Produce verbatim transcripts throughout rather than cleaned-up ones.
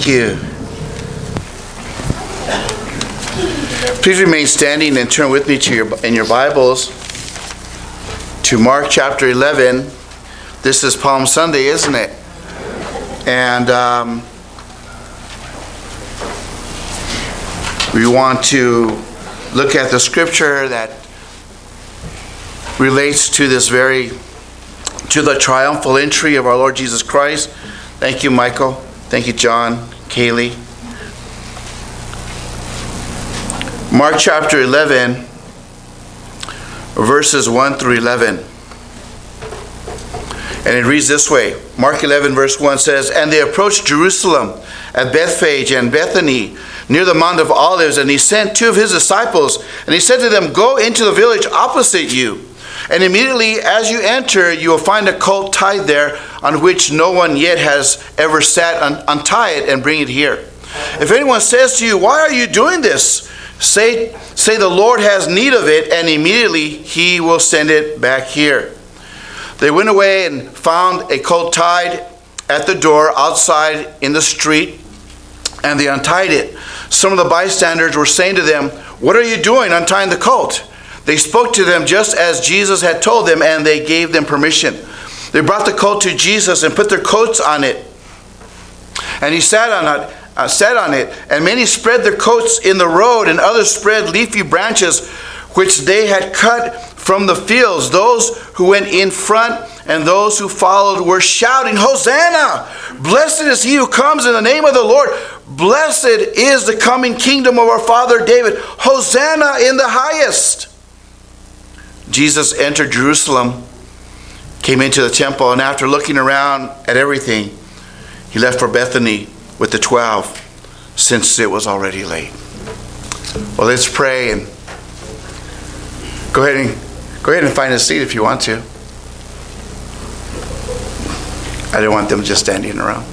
Thank you. Please remain standing and turn with me to your in your Bibles to Mark chapter eleven. This is Palm Sunday, isn't it? And um, we want to look at the scripture that relates to this very, to the triumphal entry of our Lord Jesus Christ. Thank you, Michael. Thank you, John, Kaylee. Mark chapter eleven, verses one through eleven. And it reads this way. Mark eleven, verse one says, "And they approached Jerusalem at Bethphage and Bethany, near the Mount of Olives, and he sent two of his disciples, and he said to them, 'Go into the village opposite you, and immediately as you enter, you will find a colt tied there, on which no one yet has ever sat. Un- untie it and bring it here. If anyone says to you, "Why are you doing this?" Say, say the Lord has need of it, and immediately he will send it back here.' They went away and found a colt tied at the door outside in the street, and they untied it. Some of the bystanders were saying to them, 'What are you doing untying the colt?' They spoke to them just as Jesus had told them, and they gave them permission. They brought the colt to Jesus and put their coats on it. And he sat on it, uh, sat on it, and many spread their coats in the road, and others spread leafy branches which they had cut from the fields. Those who went in front and those who followed were shouting, 'Hosanna! Blessed is he who comes in the name of the Lord. Blessed is the coming kingdom of our father David. Hosanna in the highest.' Jesus entered Jerusalem, came into the temple, and after looking around at everything, he left for Bethany with the twelve, since it was already late." Well, let's pray, and go ahead and go ahead and find a seat if you want to. I didn't want them just standing around.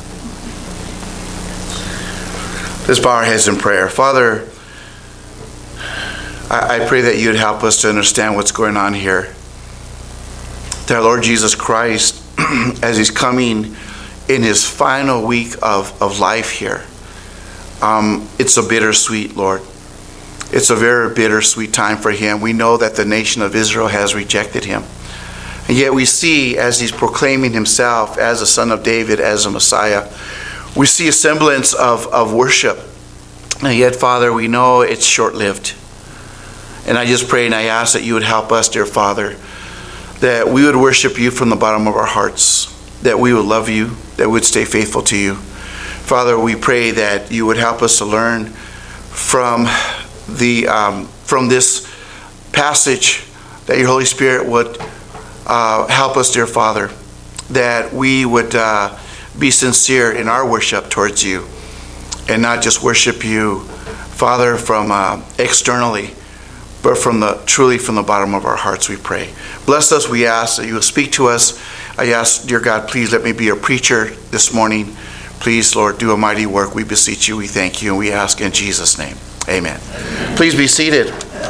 Let's bow our heads in prayer. Father, I, I pray that you'd help us to understand what's going on here. That our Lord Jesus Christ, as he's coming in his final week of, of life here, um, it's a bittersweet, Lord. It's a very bittersweet time for him. We know that the nation of Israel has rejected him. And yet we see, as he's proclaiming himself as a son of David, as a Messiah, we see a semblance of, of worship. And yet, Father, we know it's short-lived. And I just pray and I ask that you would help us, dear Father, that we would worship you from the bottom of our hearts, that we would love you, that we would stay faithful to you. Father, we pray that you would help us to learn from the um, from this passage, that your Holy Spirit would uh, help us, dear Father, that we would uh, be sincere in our worship towards you, and not just worship you, Father, from uh, externally, but from the truly from the bottom of our hearts. We pray. Bless us. We ask that you will speak to us. I ask, dear God, please let me be a preacher this morning. Please, Lord, do a mighty work. We beseech you. We thank you, and we ask in Jesus' name. Amen. Please be seated.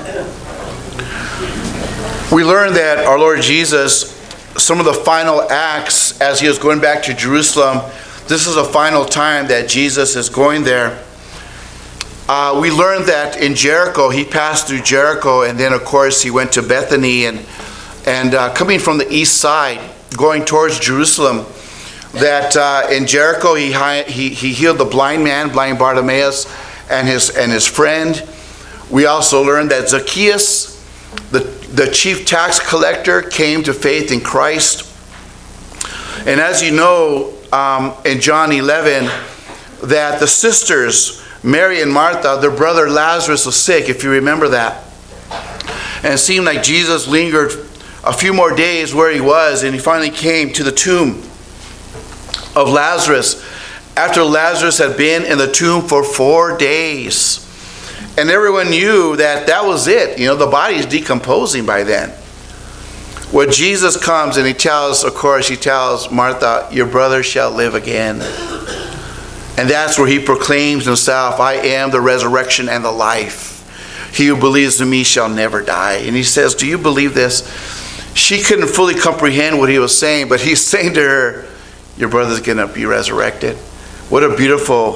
We learned that our Lord Jesus, some of the final acts as he was going back to Jerusalem, this is the final time that Jesus is going there. Uh, we learned that in Jericho, he passed through Jericho, and then of course he went to Bethany, and and uh, coming from the east side, going towards Jerusalem, that uh, in Jericho he, he he healed the blind man, blind Bartimaeus, and his and his friend. We also learned that Zacchaeus, the, the chief tax collector, came to faith in Christ. And as you know, um, in John eleven, that the sisters, Mary and Martha, their brother Lazarus was sick, if you remember that. And it seemed like Jesus lingered a few more days where he was, and he finally came to the tomb of Lazarus after Lazarus had been in the tomb for four days. And everyone knew that that was it. You know, the body is decomposing by then. When Jesus comes and he tells, of course, he tells Martha, "Your brother shall live again." And that's where he proclaims himself, "I am the resurrection and the life. He who believes in me shall never die." And he says, "Do you believe this?" She couldn't fully comprehend what he was saying, but he's saying to her, "Your brother's going to be resurrected." What a beautiful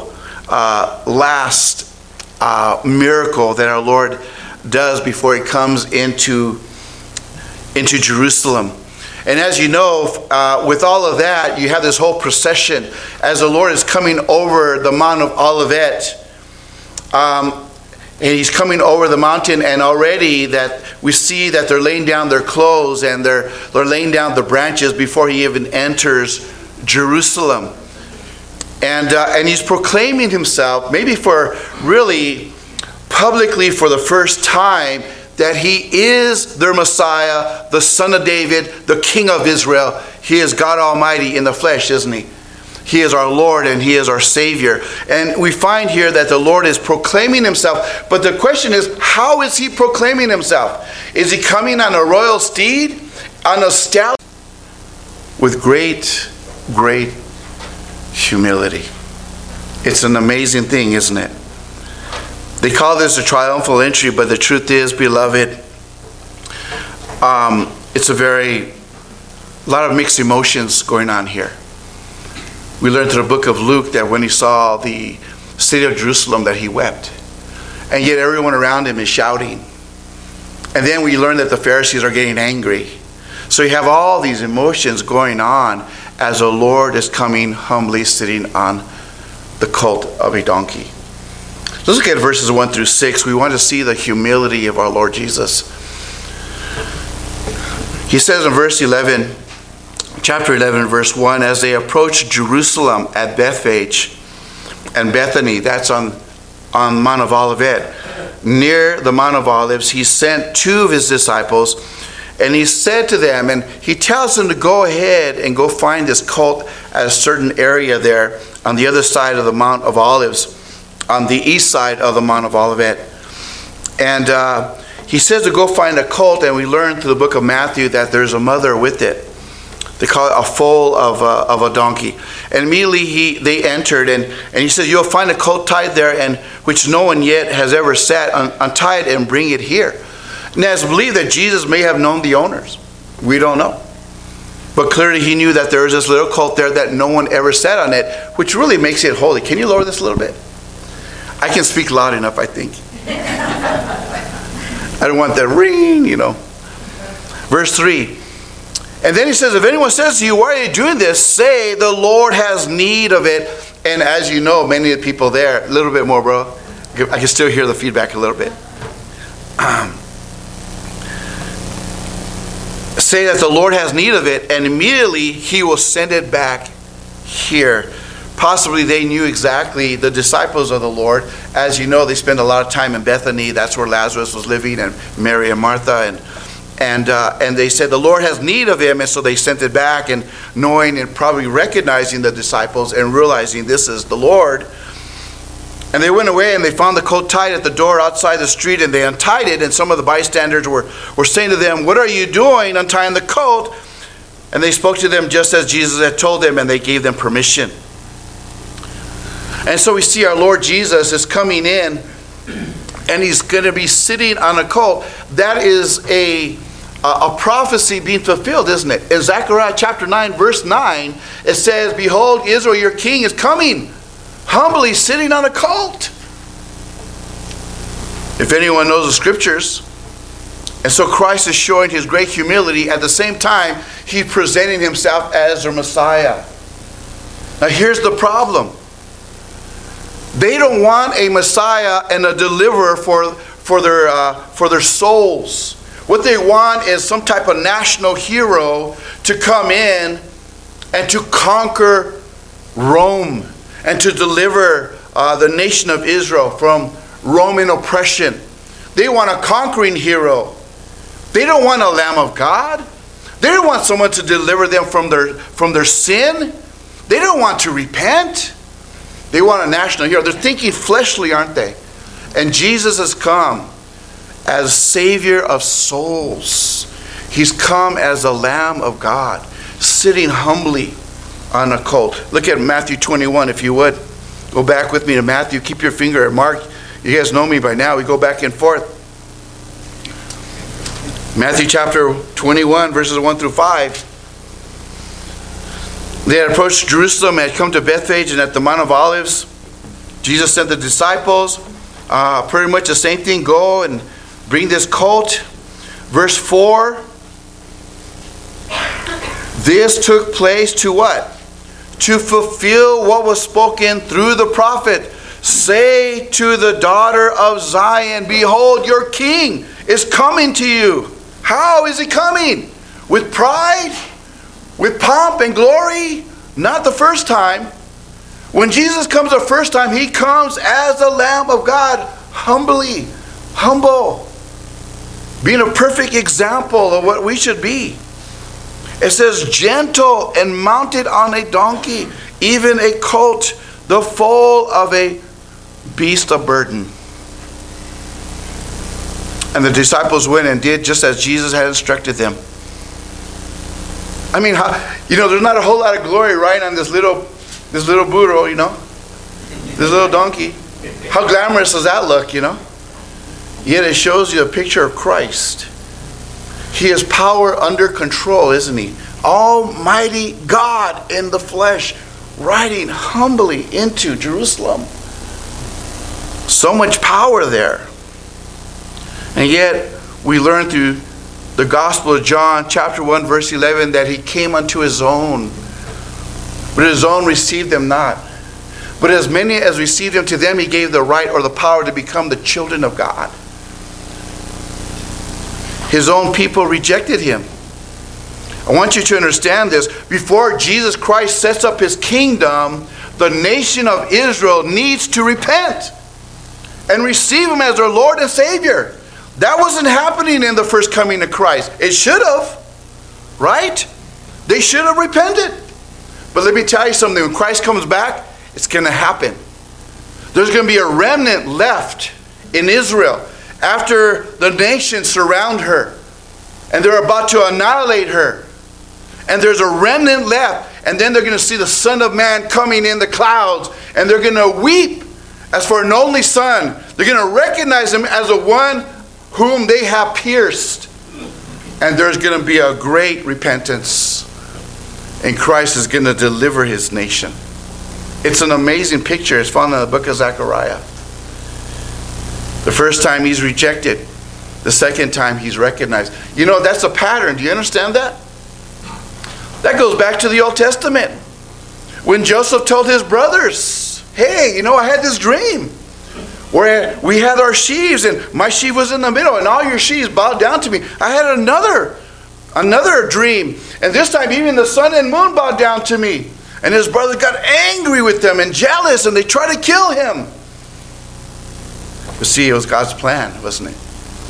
uh, last uh, miracle that our Lord does before he comes into, into Jerusalem. And as you know, uh, with all of that, you have this whole procession as the Lord is coming over the Mount of Olivet. Um, and he's coming over the mountain, and already that we see that they're laying down their clothes and they're, they're laying down the branches before he even enters Jerusalem. And, uh, and he's proclaiming himself, maybe for really publicly for the first time, that he is their Messiah, the Son of David, the King of Israel. He is God Almighty in the flesh, isn't he? He is our Lord and he is our Savior. And we find here that the Lord is proclaiming himself. But the question is, how is he proclaiming himself? Is he coming on a royal steed? On a stallion? With great, great humility. It's an amazing thing, isn't it? They call this a triumphal entry, but the truth is, beloved, um, it's a very, a lot of mixed emotions going on here. We learned through the book of Luke that when he saw the city of Jerusalem that he wept. And yet everyone around him is shouting. And then we learn that the Pharisees are getting angry. So you have all these emotions going on as the Lord is coming humbly sitting on the colt of a donkey. Let's look at verses one through six. We want to see the humility of our Lord Jesus. He says in verse eleven, chapter eleven, verse one, as they approached Jerusalem at Bethphage and Bethany, that's on, on Mount of Olivet, near the Mount of Olives, he sent two of his disciples, and he said to them, and he tells them to go ahead and go find this colt at a certain area there on the other side of the Mount of Olives, on the east side of the Mount of Olivet. And uh, he says to go find a colt, and we learn through the book of Matthew that there's a mother with it. They call it a foal of a, of a donkey. And immediately he, they entered, and, and he says, you'll find a colt tied there, and which no one yet has ever sat. Un, untie it and bring it here. Now it's believed that Jesus may have known the owners. We don't know. But clearly he knew that there was this little colt there that no one ever sat on it, which really makes it holy. Can you lower this a little bit? I can speak loud enough, I think. I don't want that ring, you know. Verse three. And then he says, if anyone says to you, why are you doing this? Say, the Lord has need of it. And as you know, many of the people there, a little bit more, bro. I can still hear the feedback a little bit. Um, say that the Lord has need of it, and immediately he will send it back here. Possibly they knew exactly, the disciples of the Lord. As you know, they spent a lot of time in Bethany. That's where Lazarus was living, and Mary and Martha. And and uh, and they said, the Lord has need of him. And so they sent it back, and knowing and probably recognizing the disciples and realizing this is the Lord. And they went away, and they found the colt tied at the door outside the street, and they untied it. And some of the bystanders were, were saying to them, what are you doing untying the colt? And they spoke to them just as Jesus had told them, and they gave them permission. And so we see our Lord Jesus is coming in, and he's going to be sitting on a colt. That is a, a, a prophecy being fulfilled, isn't it? In Zechariah chapter nine, verse nine, it says, behold, Israel, your king is coming, humbly sitting on a colt. If anyone knows the scriptures. And so Christ is showing his great humility. At the same time, he's presenting himself as their Messiah. Now here's the problem. They don't want a Messiah and a deliverer for, for, their, uh, for their souls. What they want is some type of national hero to come in and to conquer Rome and to deliver uh, the nation of Israel from Roman oppression. They want a conquering hero. They don't want a Lamb of God. They don't want someone to deliver them from their, from their sin. They don't want to repent. They want a national hero. They're thinking fleshly, aren't they? And Jesus has come as Savior of souls. He's come as the Lamb of God, sitting humbly on a colt. Look at Matthew twenty-one, if you would. Go back with me to Matthew. Keep your finger at Mark. You guys know me by now. We go back and forth. Matthew chapter twenty-one, verses one through five. They had approached Jerusalem and had come to Bethphage and at the Mount of Olives. Jesus sent the disciples, uh, pretty much the same thing, go and bring this colt. Verse four, this took place to what? To fulfill what was spoken through the prophet. Say to the daughter of Zion, behold, your king is coming to you. How is he coming? With pride? With pomp and glory? Not the first time. When Jesus comes the first time, he comes as the Lamb of God, humbly, humble, being a perfect example of what we should be. It says, gentle and mounted on a donkey, even a colt, the foal of a beast of burden. And the disciples went and did just as Jesus had instructed them. I mean, how, you know, there's not a whole lot of glory riding on this little, this little burro, you know, this little donkey. How glamorous does that look, you know? Yet it shows you a picture of Christ. He is power under control, isn't he? Almighty God in the flesh, riding humbly into Jerusalem. So much power there. And yet, we learn through the Gospel of John, chapter one, verse eleven, that he came unto his own, but his own received them not. But as many as received him, to them he gave the right or the power to become the children of God. His own people rejected him. I want you to understand this. Before Jesus Christ sets up his kingdom, the nation of Israel needs to repent and receive him as their Lord and Savior. That wasn't happening in the first coming of Christ. It should have, right? They should have repented. But let me tell you something. When Christ comes back, it's going to happen. There's going to be a remnant left in Israel after the nations surround her and they're about to annihilate her. And there's a remnant left. And then they're going to see the Son of Man coming in the clouds. And they're going to weep as for an only son. They're going to recognize him as the one whom they have pierced. And there's going to be a great repentance. And Christ is going to deliver his nation. It's an amazing picture. It's found in the book of Zechariah. The first time he's rejected. The second time he's recognized. You know, that's a pattern. Do you understand that? That goes back to the Old Testament. When Joseph told his brothers, hey, you know, I had this dream where we had our sheaves and my sheaf was in the middle and all your sheaves bowed down to me. I had another, another dream. And this time even the sun and moon bowed down to me. And his brothers got angry with them and jealous and they tried to kill him. But see, it was God's plan, wasn't it?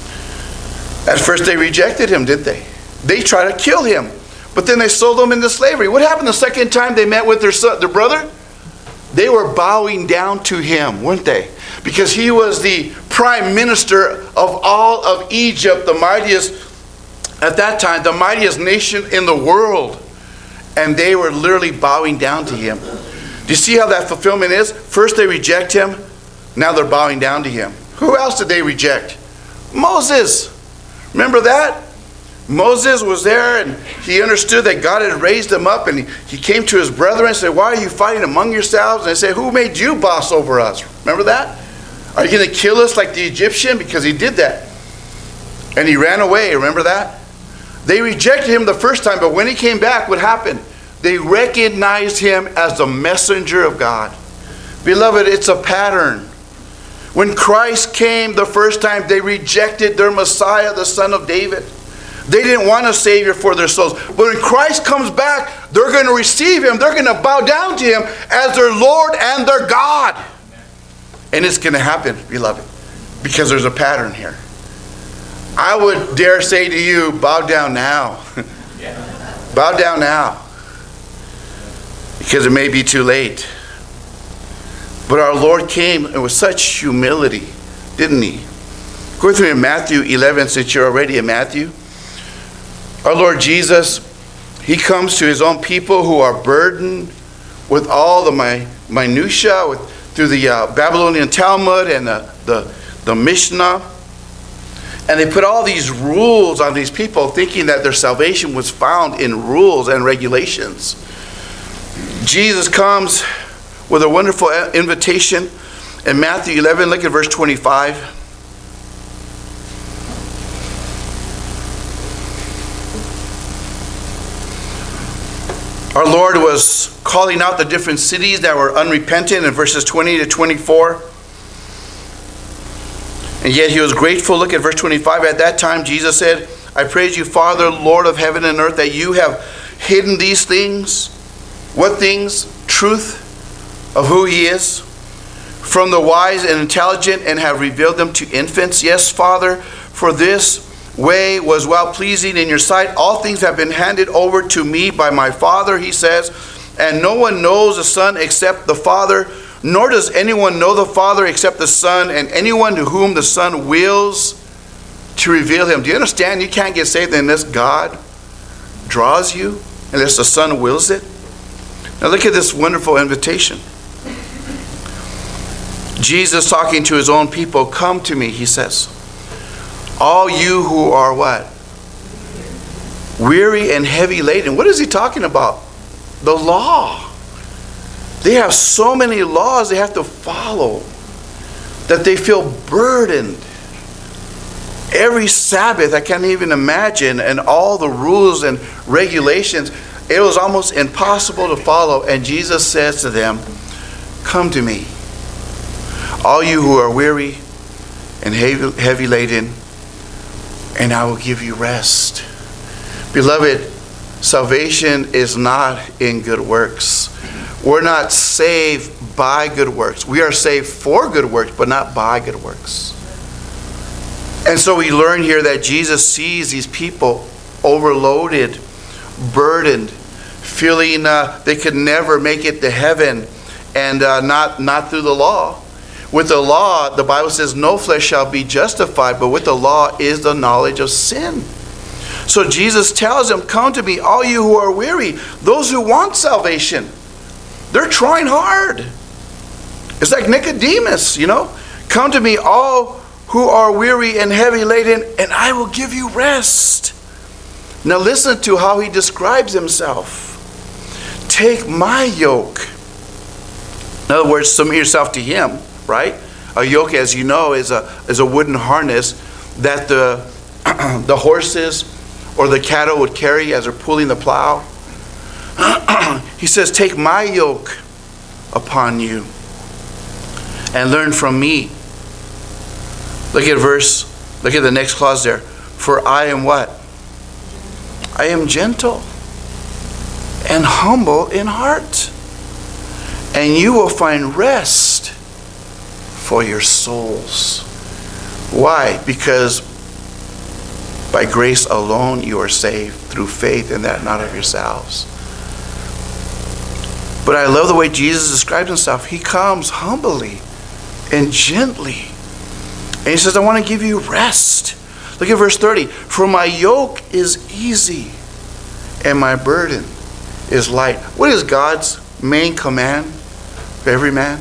At first they rejected him, didn't they? They tried to kill him. But then they sold him into slavery. What happened the second time they met with their son, their brother? They were bowing down to him, weren't they? Because he was the prime minister of all of Egypt, the mightiest, at that time, the mightiest nation in the world. And they were literally bowing down to him. Do you see how that fulfillment is? First they reject him. Now they're bowing down to him. Who else did they reject? Moses. Remember that? Moses was there and he understood that God had raised him up, and he, he came to his brethren and said, why are you fighting among yourselves? And they said, who made you boss over us? Remember that? Are you going to kill us like the Egyptian? Because he did that. And he ran away. Remember that? They rejected him the first time, but when he came back, what happened? They recognized him as the messenger of God. Beloved, it's a pattern. When Christ came the first time, they rejected their Messiah, the Son of David. They didn't want a Savior for their souls. But when Christ comes back, they're going to receive him. They're going to bow down to him as their Lord and their God. And it's going to happen, beloved, because there's a pattern here. I would dare say to you, bow down now. Bow down now. Because it may be too late. But our Lord came with such humility, didn't he? Go through in Matthew eleven, since you're already in Matthew. Our Lord Jesus, he comes to his own people who are burdened with all the mi- minutia, with, through the uh, Babylonian Talmud and the, the, the Mishnah. And they put all these rules on these people, thinking that their salvation was found in rules and regulations. Jesus comes with a wonderful invitation. In Matthew eleven, look at verse twenty-five. Our Lord was calling out the different cities that were unrepentant in verses twenty to twenty-four. And yet he was grateful. Look at verse twenty-five. At that time Jesus said, I praise you, Father, Lord of heaven and earth, that you have hidden these things. What things? Truth of who he is. From the wise and intelligent, and have revealed them to infants. Yes, Father, for this way was well-pleasing in your sight. All things have been handed over to me by my Father, he says, and no one knows the Son except the Father, nor does anyone know the Father except the Son, and anyone to whom the Son wills to reveal him. Do you understand? You can't get saved unless God draws you, unless the Son wills it. Now look at this wonderful invitation. Jesus talking to his own people, come to me, he says. All you who are what? Weary and heavy laden. What is he talking about? The law. They have so many laws they have to follow that they feel burdened. Every Sabbath, I can't even imagine, and all the rules and regulations, it was almost impossible to follow. And Jesus says to them, come to me, all you who are weary and heavy, heavy laden, and I will give you rest. Beloved, salvation is not in good works. We're not saved by good works. We are saved for good works, but not by good works. And so we learn here that Jesus sees these people overloaded, burdened, feeling uh, they could never make it to heaven, and uh, not, not through the law. With the law, the Bible says, no flesh shall be justified, but with the law is the knowledge of sin. So Jesus tells them, come to me, all you who are weary, those who want salvation. They're trying hard. It's like Nicodemus, you know. Come to me, all who are weary and heavy laden, and I will give you rest. Now listen to how he describes himself. Take my yoke. In other words, submit yourself to him. Right? A yoke, as you know, is a is a wooden harness that the the horses or the cattle would carry as they're pulling the plow. He says, take my yoke upon you and learn from me. Look at verse, look at the next clause there. For I am what? I am gentle and humble in heart, and you will find rest for your souls. Why? Because by grace alone you are saved, through faith, and that not of yourselves. But I love the way Jesus describes himself. He comes humbly and gently. And he says, I want to give you rest. Look at verse thirty. For my yoke is easy and my burden is light. What is God's main command for every man?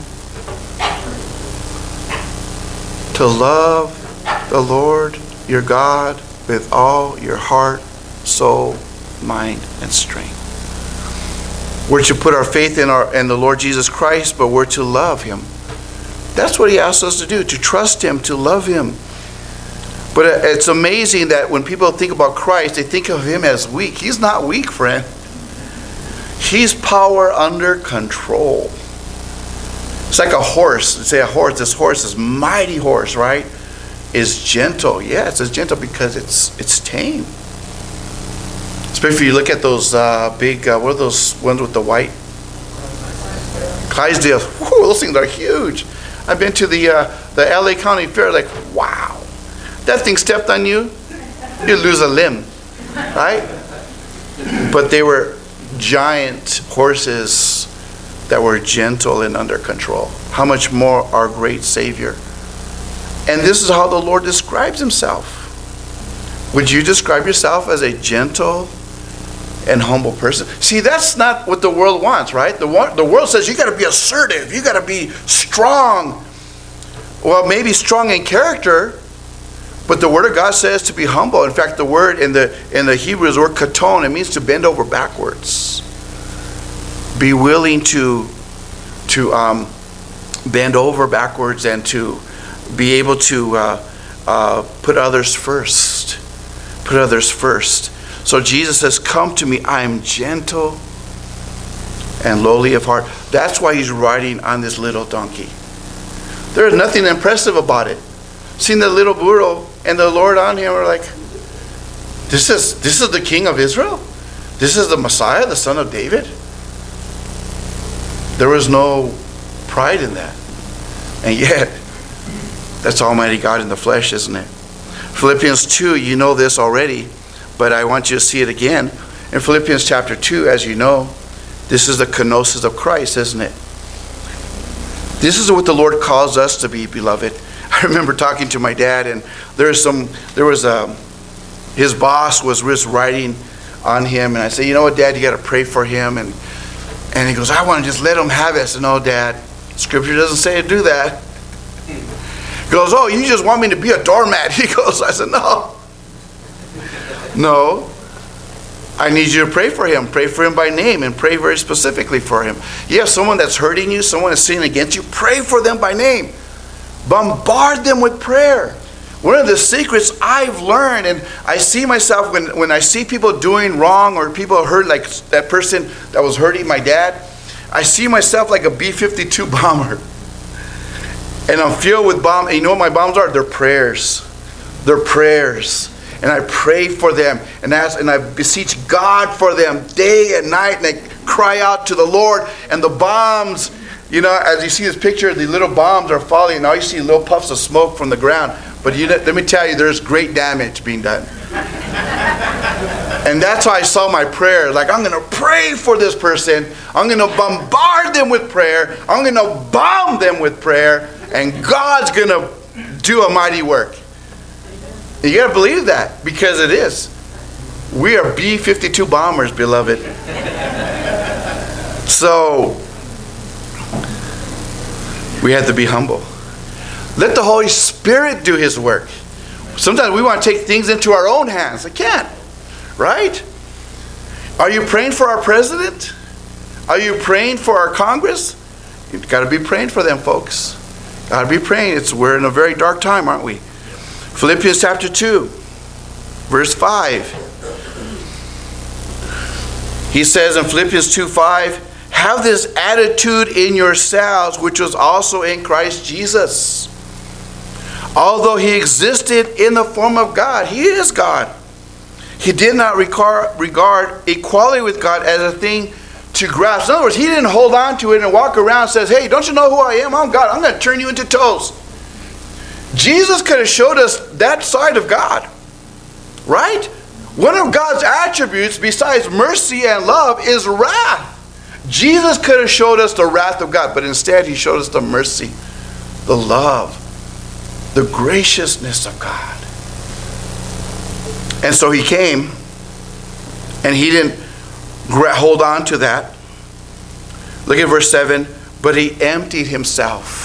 To love the Lord your God with all your heart, soul, mind, and strength. We're to put our faith in our in the Lord Jesus Christ, but we're to love him. That's what he asks us to do, to trust him, to love him. But it's amazing that when people think about Christ, they think of him as weak. He's not weak, friend. He's power under control. It's like a horse. Let's say a horse. This horse, this mighty horse, right, is gentle. Yeah, it's gentle because it's it's tame. Especially if you look at those uh, big, uh, what are those ones with the white? Clydesdales. Whew, those things are huge. I've been to the uh, the L A County Fair. Like, wow, that thing stepped on you, you lose a limb, right? But they were giant horses that were gentle and under control. How much more our great Savior. And this is how the Lord describes himself. Would you describe yourself as a gentle and humble person? See, that's not what the world wants, right? The, the world says you got to be assertive, you got to be strong. Well, maybe strong in character, but the Word of God says to be humble. In fact, the word in the in the Hebrew is the word katon. It means to bend over backwards. Be willing to to um, bend over backwards and to be able to uh, uh, put others first. Put others first. So Jesus says, come to me, I am gentle and lowly of heart. That's why he's riding on this little donkey. There is nothing impressive about it. Seeing the little burro and the Lord on him are like, this is this is the King of Israel? This is the Messiah, the Son of David? There was no pride in that. And yet, that's Almighty God in the flesh, isn't it? Philippians two, you know this already, but I want you to see it again. In Philippians chapter two, as you know, this is the kenosis of Christ, isn't it? This is what the Lord calls us to be, beloved. I remember talking to my dad, and there was some, there was a, his boss was just writing on him, and I said, you know what, Dad, you got to pray for him, and and he goes, I want to just let him have it. I said, no, Dad, Scripture doesn't say to do that. He goes, oh, you just want me to be a doormat? He goes, I said, no, no. I need you to pray for him. Pray for him by name and pray very specifically for him. You have someone that's hurting you, someone that's sinning against you, pray for them by name. Bombard them with prayer. One of the secrets I've learned, and I see myself when, when I see people doing wrong or people hurt, like that person that was hurting my dad, I see myself like a B fifty-two bomber. And I'm filled with bombs. And you know what my bombs are? They're prayers. They're prayers. And I pray for them and ask, and I beseech God for them day and night, and I cry out to the Lord. And the bombs, you know, as you see this picture, the little bombs are falling. Now you see little puffs of smoke from the ground. But you know, let me tell you, there's great damage being done. And that's how I saw my prayer. Like, I'm going to pray for this person. I'm going to bombard them with prayer. I'm going to bomb them with prayer. And God's going to do a mighty work. You got to believe that, because it is. We are B fifty-two bombers, beloved. So, we have to be humble. Let the Holy Spirit do His work. Sometimes we want to take things into our own hands. I can't. Right? Are you praying for our president? Are you praying for our Congress? You've got to be praying for them, folks. Got to be praying. It's, we're in a very dark time, aren't we? Philippians chapter two, verse five. He says in Philippians two five, have this attitude in yourselves, which was also in Christ Jesus. Although he existed in the form of God, he is God. He did not regard, regard equality with God as a thing to grasp. In other words, he didn't hold on to it and walk around and says, hey, don't you know who I am? I'm God. I'm going to turn you into toast. Jesus could have showed us that side of God. Right? One of God's attributes besides mercy and love is wrath. Jesus could have showed us the wrath of God, but instead he showed us the mercy, the love, the graciousness of God. And so he came, and he didn't hold on to that. Look at verse seven. But he emptied himself.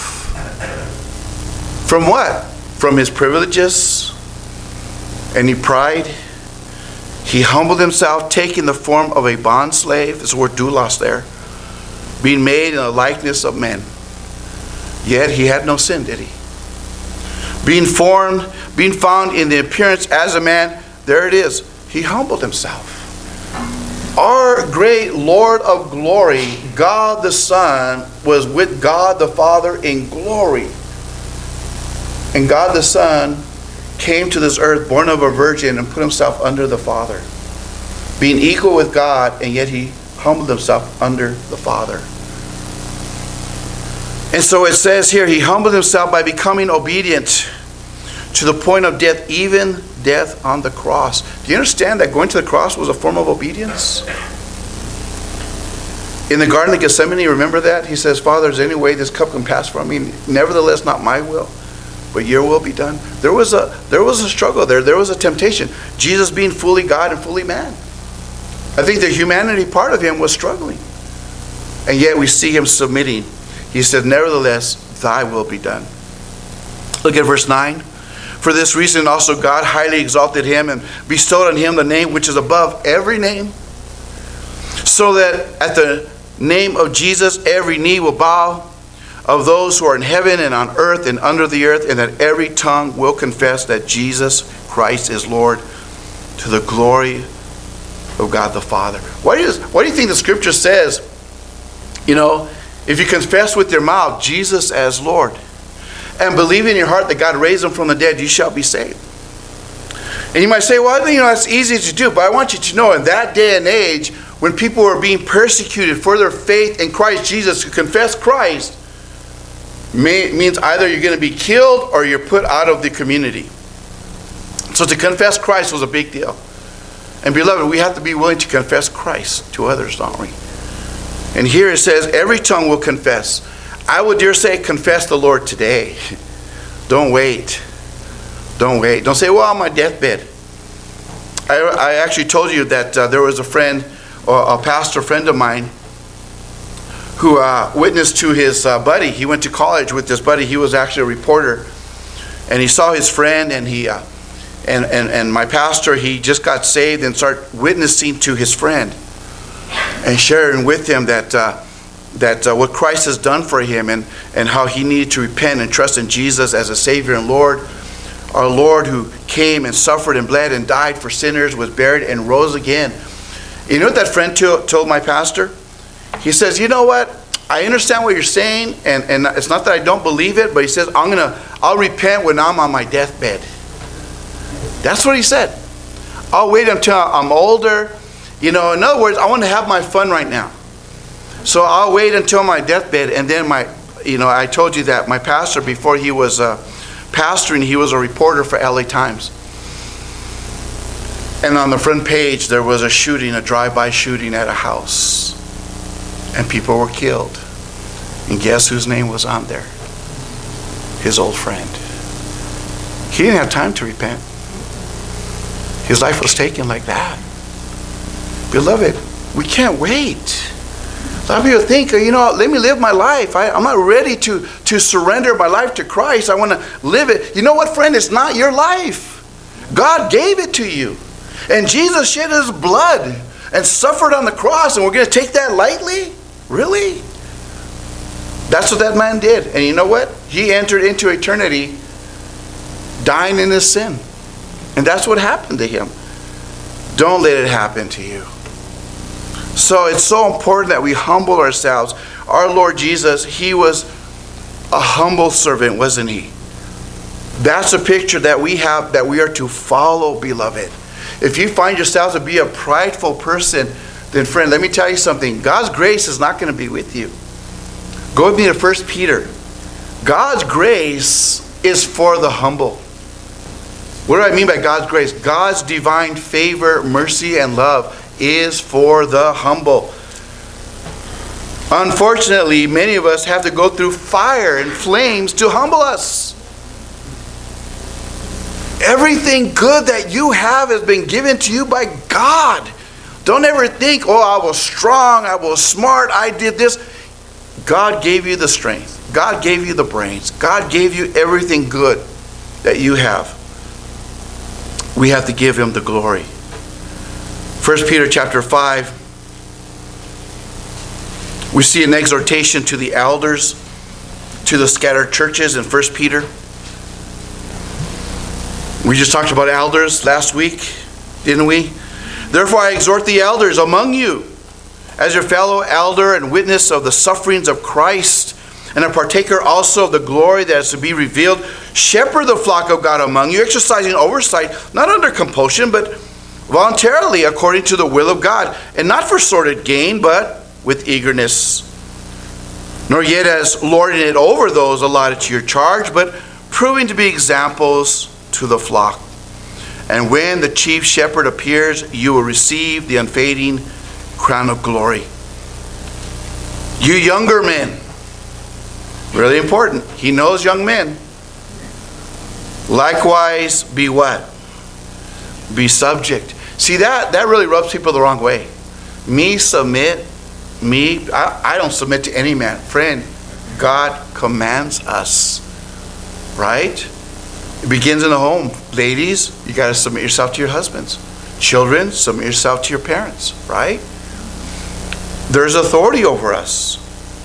From what? From his privileges and his pride. He humbled himself, taking the form of a bondslave. This word doulos there. Being made in the likeness of men. Yet he had no sin, did he? Being formed, being found in the appearance as a man. There it is. He humbled himself. Our great Lord of glory, God the Son, was with God the Father in glory. And God the Son came to this earth, born of a virgin, and put himself under the Father. Being equal with God, and yet he humbled himself under the Father. And so it says here, he humbled himself by becoming obedient to the point of death, even death on the cross. Do you understand that going to the cross was a form of obedience? In the Garden of Gethsemane, remember that? He says, Father, is there any way this cup can pass from me? Nevertheless, not my will, but your will be done. There was a there was a struggle there. There was a temptation. Jesus being fully God and fully man. I think the humanity part of him was struggling. And yet we see him submitting. He said, nevertheless, thy will be done. Look at verse nine. For this reason also God highly exalted him and bestowed on him the name which is above every name, so that at the name of Jesus every knee will bow, of those who are in heaven and on earth and under the earth, and that every tongue will confess that Jesus Christ is Lord, to the glory of God the Father. Why do you, why do you think the scripture says, you know, if you confess with your mouth Jesus as Lord and believe in your heart that God raised him from the dead, you shall be saved? And you might say, well, you know, that's easy to do, but I want you to know in that day and age when people were being persecuted for their faith in Christ Jesus, to confess Christ may, means either you're going to be killed or you're put out of the community. So to confess Christ was a big deal. And beloved, we have to be willing to confess Christ to others, don't we? And here it says, every tongue will confess. I would dare say, confess the Lord today. Don't wait. Don't wait. Don't say, well, on my deathbed. I, I actually told you that uh, there was a friend, or a pastor friend of mine, who uh, witnessed to his uh, buddy. He went to college with this buddy. He was actually a reporter. And he saw his friend, and he... Uh, And, and, and my pastor, he just got saved and started witnessing to his friend and sharing with him that uh, that uh, what Christ has done for him, and, and how he needed to repent and trust in Jesus as a Savior and Lord. Our Lord, who came and suffered and bled and died for sinners, was buried and rose again. You know what that friend to, told my pastor? He says, you know what? I understand what you're saying, and, and it's not that I don't believe it, but he says, I'm gonna, I'll repent when I'm on my deathbed. That's what he said. I'll wait until I'm older. You know, in other words, I want to have my fun right now. So I'll wait until my deathbed, and then my, you know, I told you that my pastor, before he was uh, pastoring, he was a reporter for L A Times. And on the front page, there was a shooting, a drive-by shooting at a house. And people were killed. And guess whose name was on there? His old friend. He didn't have time to repent. His life was taken like that. Beloved, we can't wait. A lot of people think, you know, let me live my life. I, I'm not ready to, to surrender my life to Christ. I want to live it. You know what, friend? It's not your life. God gave it to you. And Jesus shed his blood and suffered on the cross, and we're going to take that lightly? Really? That's what that man did. And you know what? He entered into eternity dying in his sin. And that's what happened to him. Don't let it happen to you. So it's so important that we humble ourselves. Our Lord Jesus, he was a humble servant, wasn't he? That's a picture that we have, that we are to follow, beloved. If you find yourself to be a prideful person, then friend, let me tell you something. God's grace is not going to be with you. Go with me to First Peter. God's grace is for the humble. What do I mean by God's grace? God's divine favor, mercy, and love is for the humble. Unfortunately, many of us have to go through fire and flames to humble us. Everything good that you have has been given to you by God. Don't ever think, oh, I was strong, I was smart, I did this. God gave you the strength. God gave you the brains. God gave you everything good that you have. We have to give him the glory. First Peter chapter five, we see an exhortation to the elders, to the scattered churches in First Peter. We just talked about elders last week, didn't we? Therefore I exhort the elders among you, as your fellow elder and witness of the sufferings of Christ, and a partaker also of the glory that is to be revealed. Shepherd the flock of God among you, exercising oversight, not under compulsion, but voluntarily according to the will of God, and not for sordid gain, but with eagerness. Nor yet as lording it over those allotted to your charge, but proving to be examples to the flock. And when the chief shepherd appears, you will receive the unfading crown of glory. You younger men, really important. He knows young men. Likewise, be what? Be subject. See, that, that really rubs people the wrong way. Me submit, me, I, I don't submit to any man. Friend, God commands us, right? It begins in the home. Ladies, you got to submit yourself to your husbands. Children, submit yourself to your parents, right? There's authority over us.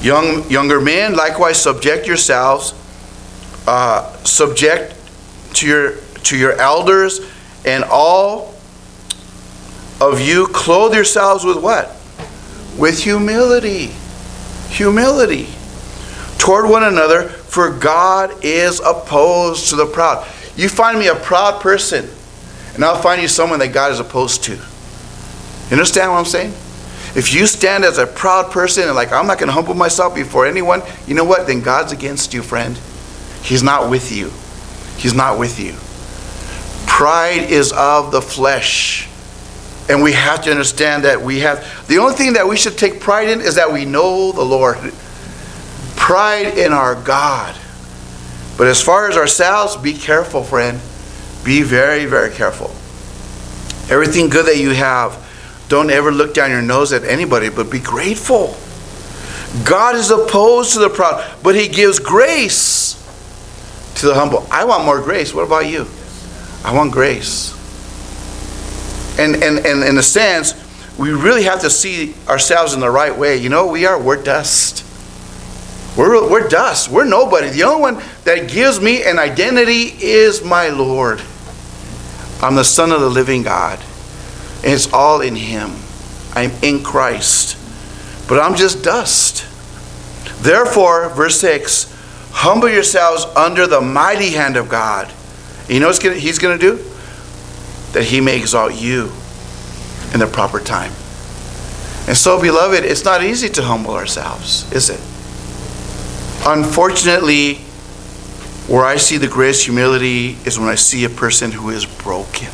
Young, younger men, likewise subject yourselves, uh, subject to your to your elders, and all of you clothe yourselves with what? With humility. Humility toward one another, for God is opposed to the proud. You find me a proud person, and I'll find you someone that God is opposed to. You understand what I'm saying? If you stand as a proud person and like, I'm not going to humble myself before anyone, you know what? Then God's against you, friend. He's not with you. He's not with you. Pride is of the flesh. And we have to understand that we have, the only thing that we should take pride in is that we know the Lord. Pride in our God. But as far as ourselves, be careful, friend. Be very, very careful. Everything good that you have, don't ever look down your nose at anybody, but be grateful. God is opposed to the proud, but He gives grace to the humble. I want more grace. What about you? I want grace. And, and, and in a sense, we really have to see ourselves in the right way. You know, we are, we're dust. We're, we're dust. We're nobody. The only one that gives me an identity is my Lord. I'm the Son of the living God. And it's all in Him. I'm in Christ. But I'm just dust. Therefore, verse six, humble yourselves under the mighty hand of God. And you know what He's going to do? That He may exalt you in the proper time. And so, beloved, it's not easy to humble ourselves, is it? Unfortunately, where I see the greatest humility is when I see a person who is broken.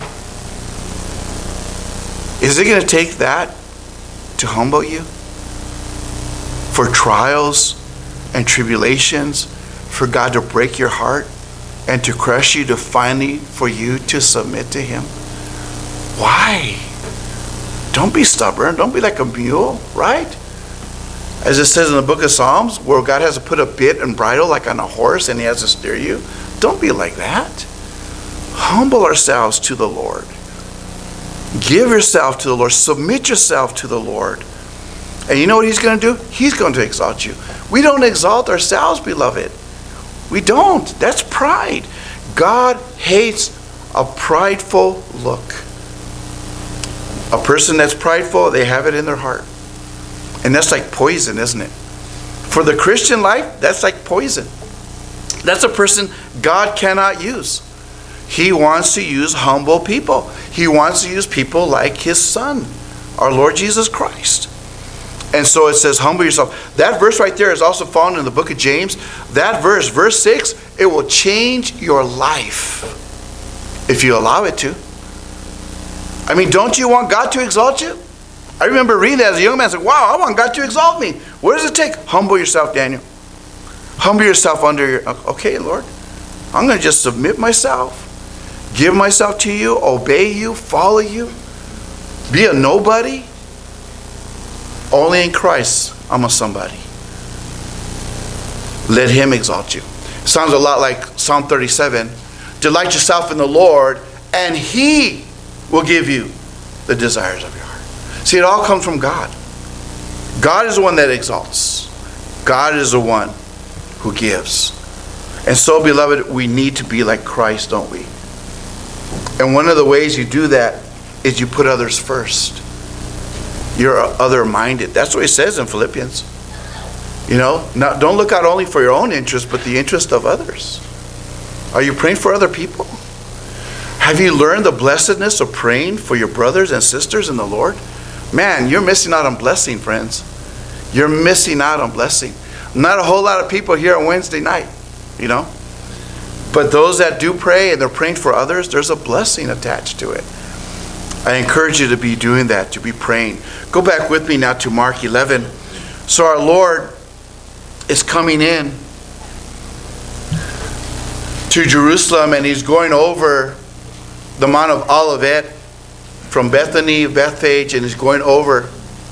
Is it going to take that to humble you? For trials and tribulations, for God to break your heart and to crush you, to finally for you to submit to Him? Why? Don't be stubborn. Don't be like a mule, right? As it says in the book of Psalms, where God has to put a bit and bridle like on a horse and He has to steer you. Don't be like that. Humble ourselves to the Lord. Give yourself to the Lord. Submit yourself to the Lord. And you know what He's going to do? He's going to exalt you. We don't exalt ourselves, beloved. We don't. That's pride. God hates a prideful look. A person that's prideful, they have it in their heart. And that's like poison, isn't it? For the Christian life, that's like poison. That's a person God cannot use. He wants to use humble people. He wants to use people like His Son, our Lord Jesus Christ. And so it says, humble yourself. That verse right there is also found in the book of James. That verse, verse six, it will change your life if you allow it to. I mean, don't you want God to exalt you? I remember reading that as a young man. I said, wow, I want God to exalt me. What does it take? Humble yourself, Daniel. Humble yourself under your... Okay, Lord, I'm going to just submit myself. Give myself to you, obey you, follow you, be a nobody. Only in Christ I'm a somebody. Let Him exalt you. Sounds a lot like Psalm thirty-seven. Delight yourself in the Lord, and He will give you the desires of your heart. See, it all comes from God. God is the one that exalts. God is the one who gives. And so, beloved, we need to be like Christ, don't we? And one of the ways you do that is you put others first. You're other-minded. That's what He says in Philippians. You know, not, don't look out only for your own interest, but the interest of others. Are you praying for other people? Have you learned the blessedness of praying for your brothers and sisters in the Lord? Man, you're missing out on blessing, friends. You're missing out on blessing. Not a whole lot of people here on Wednesday night, you know. But those that do pray and they're praying for others, there's a blessing attached to it. I encourage you to be doing that, to be praying. Go back with me now to Mark eleven. So our Lord is coming in to Jerusalem, and He's going over the Mount of Olivet from Bethany, Bethphage, and He's going over.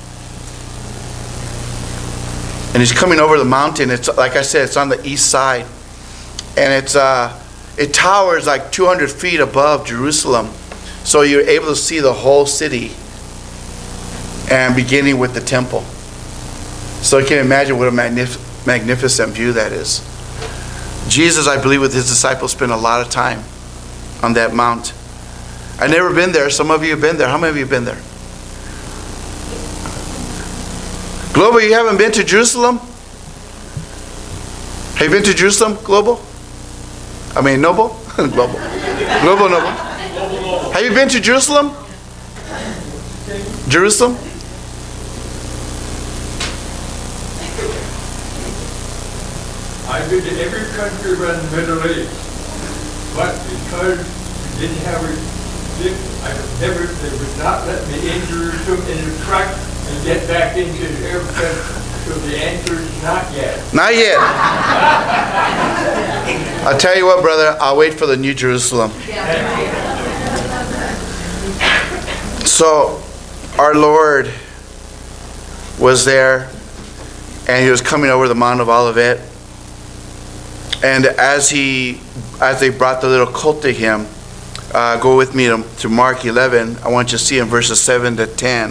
And He's coming over the mountain. It's like I said, it's on the east side. And it's uh, it towers like two hundred feet above Jerusalem. So you're able to see the whole city, and beginning with the temple. So you can imagine what a magnif- magnificent view that is. Jesus, I believe, with his disciples spent a lot of time on that mount. I've never been there. Some of you have been there. How many of you have been there? Global, you haven't been to Jerusalem? Have you been to Jerusalem, Global? I mean, Noble? Global. Global, Noble. Have you been to Jerusalem? Jerusalem? I've been to every country around the Middle East, but because we didn't have a, I have never, they would not let me in Jerusalem in a truck and get back into the airplane. So the answer is not yet. Not yet. I'll tell you what, brother, I'll wait for the New Jerusalem. So, our Lord was there, and he was coming over the Mount of Olivet. And as he, as they brought the little colt to him, uh, go with me to, to Mark eleven. I want you to see in verses seven to ten.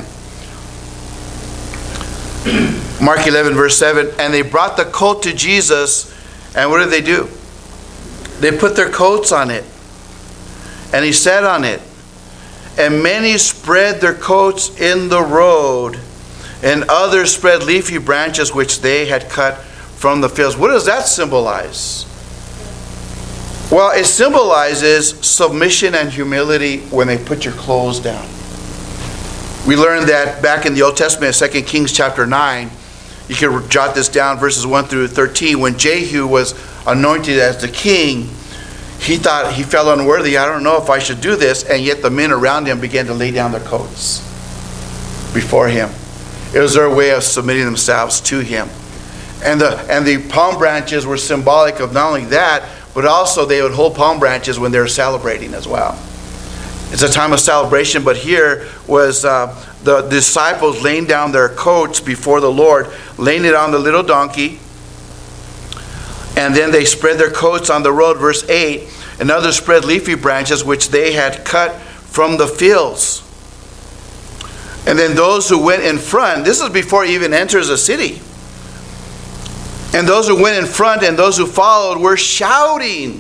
Mark eleven, verse seven. And they brought the colt to Jesus, and what did they do? They put their coats on it, and he sat on it. And many spread their coats in the road, and others spread leafy branches which they had cut from the fields. What does that symbolize? Well, it symbolizes submission and humility when they put your clothes down. We learned that back in the Old Testament, Second Kings chapter nine. You can jot this down, verses one through thirteen. When Jehu was anointed as the king, he thought he felt unworthy. I don't know if I should do this. And yet the men around him began to lay down their coats before him. It was their way of submitting themselves to him. And the and the palm branches were symbolic of not only that, but also they would hold palm branches when they were celebrating as well. It's a time of celebration, but here was uh, the disciples laying down their coats before the Lord, laying it on the little donkey. And then they spread their coats on the road, verse eight. And others spread leafy branches which they had cut from the fields. And then those who went in front, this is before he even enters a city. And those who went in front and those who followed were shouting.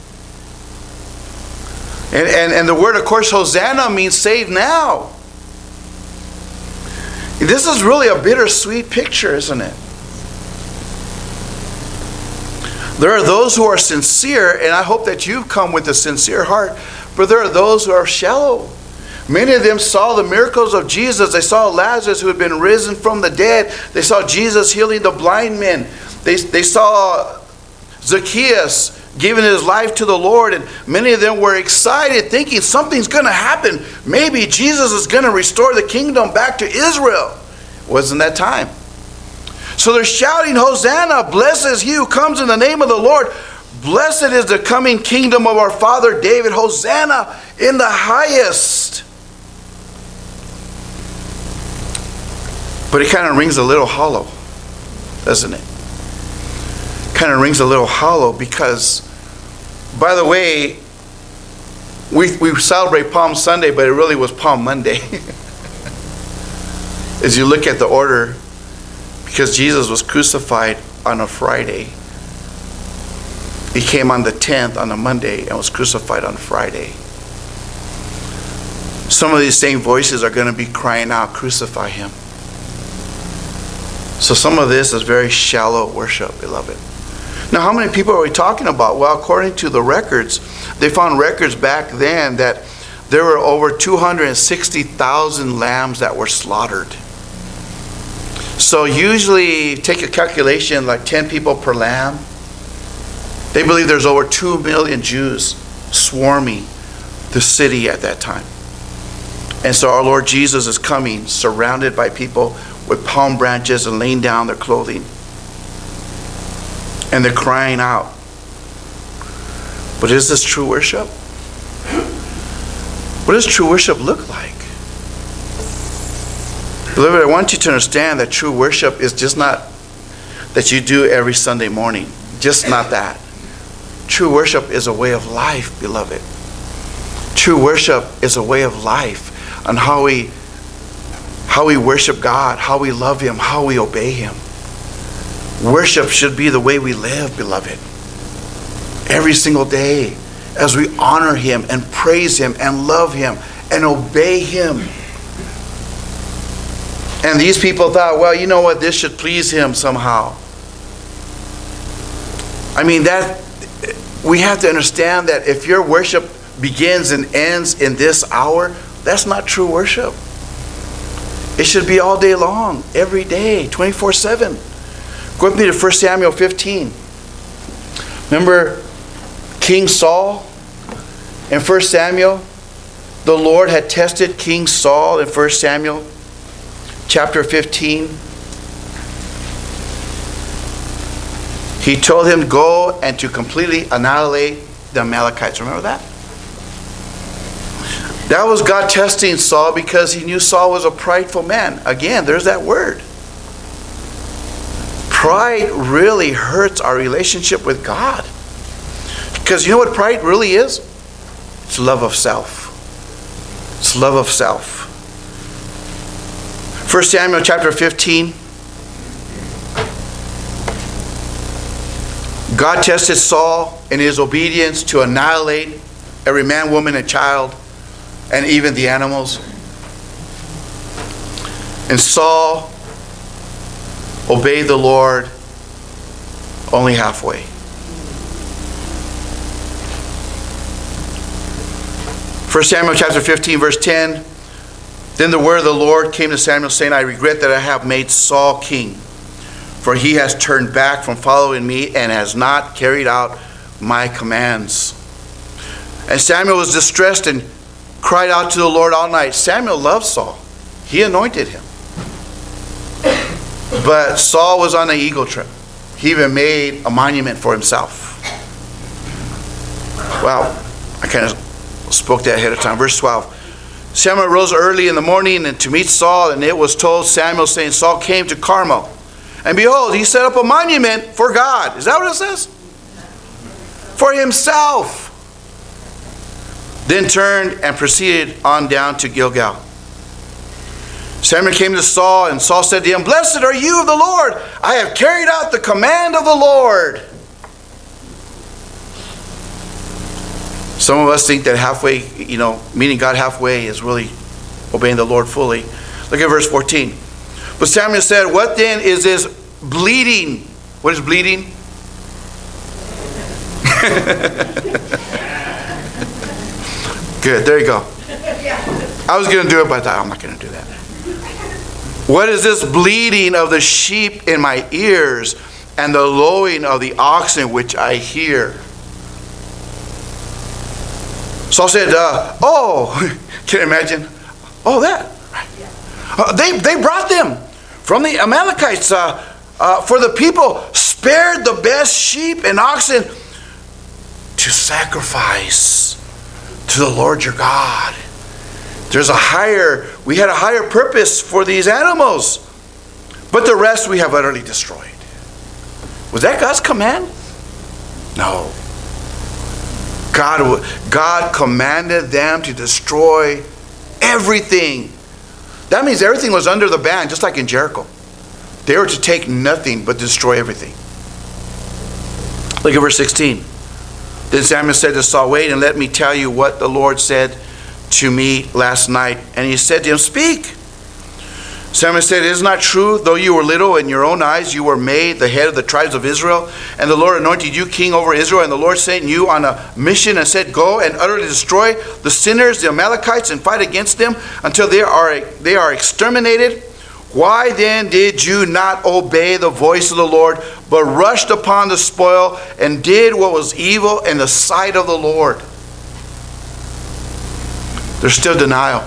And, and, and the word, of course, Hosanna means save now. This is really a bittersweet picture, isn't it? There are those who are sincere, and I hope that you've come with a sincere heart, but there are those who are shallow. Many of them saw the miracles of Jesus. They saw Lazarus who had been risen from the dead. They saw Jesus healing the blind men. They, they saw Zacchaeus giving his life to the Lord, and many of them were excited, thinking something's going to happen. Maybe Jesus is going to restore the kingdom back to Israel. It wasn't that time. So they're shouting, Hosanna, blessed is he who comes in the name of the Lord. Blessed is the coming kingdom of our father David. Hosanna in the highest. But it kind of rings a little hollow, doesn't it? Kind of rings a little hollow because, by the way, we we celebrate Palm Sunday, but it really was Palm Monday. As you look at the order, because Jesus was crucified on a Friday. He came on the tenth on a Monday and was crucified on Friday. Some of these same voices are going to be crying out, crucify him. So some of this is very shallow worship, beloved. Now, how many people are we talking about? Well, according to the records, they found records back then that there were over two hundred sixty thousand lambs that were slaughtered. So usually, take a calculation like ten people per lamb. They believe there's over two million Jews swarming the city at that time. And so our Lord Jesus is coming, surrounded by people with palm branches and laying down their clothing. And they're crying out. But is this true worship? What does true worship look like? Beloved, I want you to understand that true worship is just not that you do every Sunday morning. Just not that. True worship is a way of life, beloved. True worship is a way of life on how we how we worship God, how we love him, how we obey him. Worship should be the way we live, beloved. Every single day, as we honor Him and praise Him and love Him and obey Him. And these people thought, well, you know what, this should please Him somehow. I mean, that we have to understand that if your worship begins and ends in this hour, that's not true worship. It should be all day long, every day, twenty-four seven. Go with me to First Samuel fifteen. Remember King Saul in First Samuel? The Lord had tested King Saul in First Samuel chapter fifteen. He told him to go and to completely annihilate the Amalekites. Remember that? That was God testing Saul because He knew Saul was a prideful man. Again, there's that word. Pride really hurts our relationship with God. Because you know what pride really is? It's love of self. It's love of self. First Samuel chapter fifteen. God tested Saul in his obedience to annihilate every man, woman, and child, and even the animals. And Saul obeyed the Lord only halfway. First Samuel chapter fifteen, verse ten. Then the word of the Lord came to Samuel, saying, I regret that I have made Saul king, for he has turned back from following me and has not carried out my commands. And Samuel was distressed and cried out to the Lord all night. Samuel loved Saul. He anointed him. But Saul was on an ego trip. He even made a monument for himself. Well, I kind of spoke that ahead of time. Verse twelve. Samuel rose early in the morning and to meet Saul, and it was told Samuel, saying, Saul came to Carmel. And behold, he set up a monument for God. Is that what it says? For himself. Then turned and proceeded on down to Gilgal. Samuel came to Saul, and Saul said to him, Blessed are you of the Lord. I have carried out the command of the Lord. Some of us think that halfway, you know, meeting God halfway is really obeying the Lord fully. Look at verse fourteen. But Samuel said, What then is this bleating? What is bleating? Good, there you go. I was going to do it, but I thought, I'm not going to do that. What is this bleating of the sheep in my ears and the lowing of the oxen which I hear? Saul said, uh, oh, can you imagine? Oh, that. Uh, they, they brought them from the Amalekites, uh, uh, for the people spared the best sheep and oxen to sacrifice to the Lord your God. There's a higher, we had a higher purpose for these animals, but the rest we have utterly destroyed. Was that God's command? No. God, God commanded them to destroy everything. That means everything was under the ban, just like in Jericho. They were to take nothing but destroy everything. Look at verse sixteen. Then Samuel said to Saul, Wait and let me tell you what the Lord said to me last night. And he said to him, Speak. Samuel said, It is not true, though you were little in your own eyes, you were made the head of the tribes of Israel, and the Lord anointed you king over Israel, and the Lord sent you on a mission and said, Go and utterly destroy the sinners, the Amalekites, and fight against them until they are, they are exterminated. Why then did you not obey the voice of the Lord, but rushed upon the spoil and did what was evil in the sight of the Lord? There's still denial.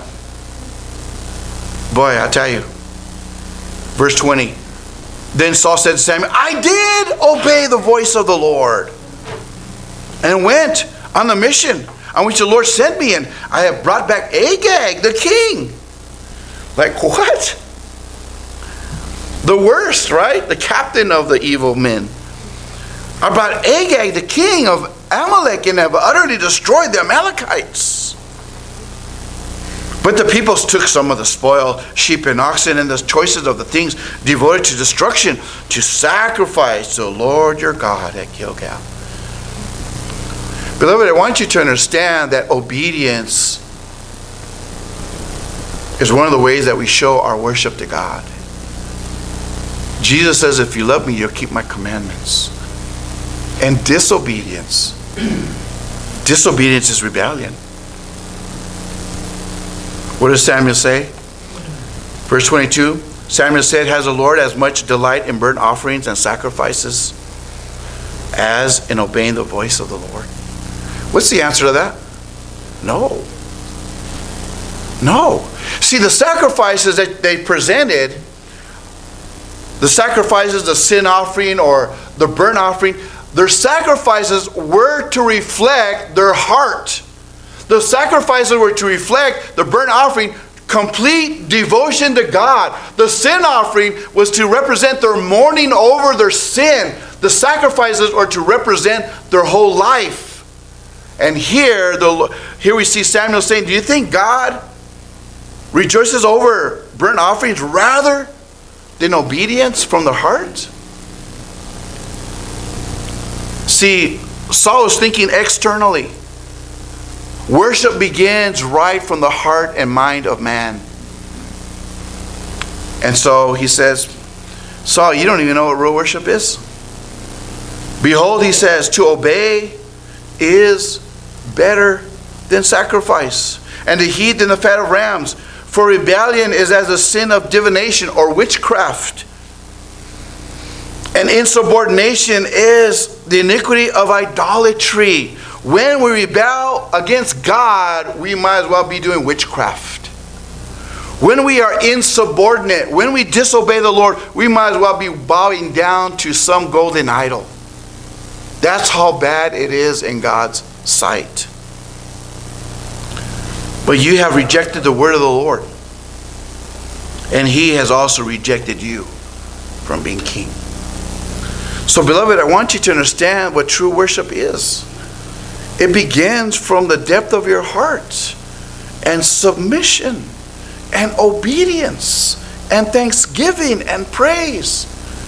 Boy, I tell you. Verse twenty. Then Saul said to Samuel, I did obey the voice of the Lord and went on the mission on which the Lord sent me, and I have brought back Agag, the king. Like what? The worst, right? The captain of the evil men. I brought Agag, the king of Amalek, and have utterly destroyed the Amalekites. But the people took some of the spoil, sheep and oxen, and the choices of the things devoted to destruction, to sacrifice to the Lord your God at Gilgal. Beloved, I want you to understand that obedience is one of the ways that we show our worship to God. Jesus says, if you love me, you'll keep my commandments. And disobedience, disobedience is rebellion. What does Samuel say? Verse twenty-two, Samuel said, has the Lord as much delight in burnt offerings and sacrifices as in obeying the voice of the Lord? What's the answer to that? No. No. See, the sacrifices that they presented, the sacrifices, the sin offering or the burnt offering, their sacrifices were to reflect their heart. The sacrifices were to reflect the burnt offering, complete devotion to God. The sin offering was to represent their mourning over their sin. The sacrifices are to represent their whole life. And here, the, here we see Samuel saying, do you think God rejoices over burnt offerings rather than obedience from the heart? See, Saul was thinking externally. Worship begins right from the heart and mind of man. And so he says, Saul, you don't even know what real worship is? Behold, he says, to obey is better than sacrifice, and to heed than the fat of rams. For rebellion is as a sin of divination or witchcraft, and insubordination is the iniquity of idolatry. When we rebel against God, we might as well be doing witchcraft. When we are insubordinate, when we disobey the Lord, we might as well be bowing down to some golden idol. That's how bad it is in God's sight. But you have rejected the word of the Lord, and he has also rejected you from being king. So, beloved, I want you to understand what true worship is. It begins from the depth of your heart, and submission, and obedience, and thanksgiving, and praise.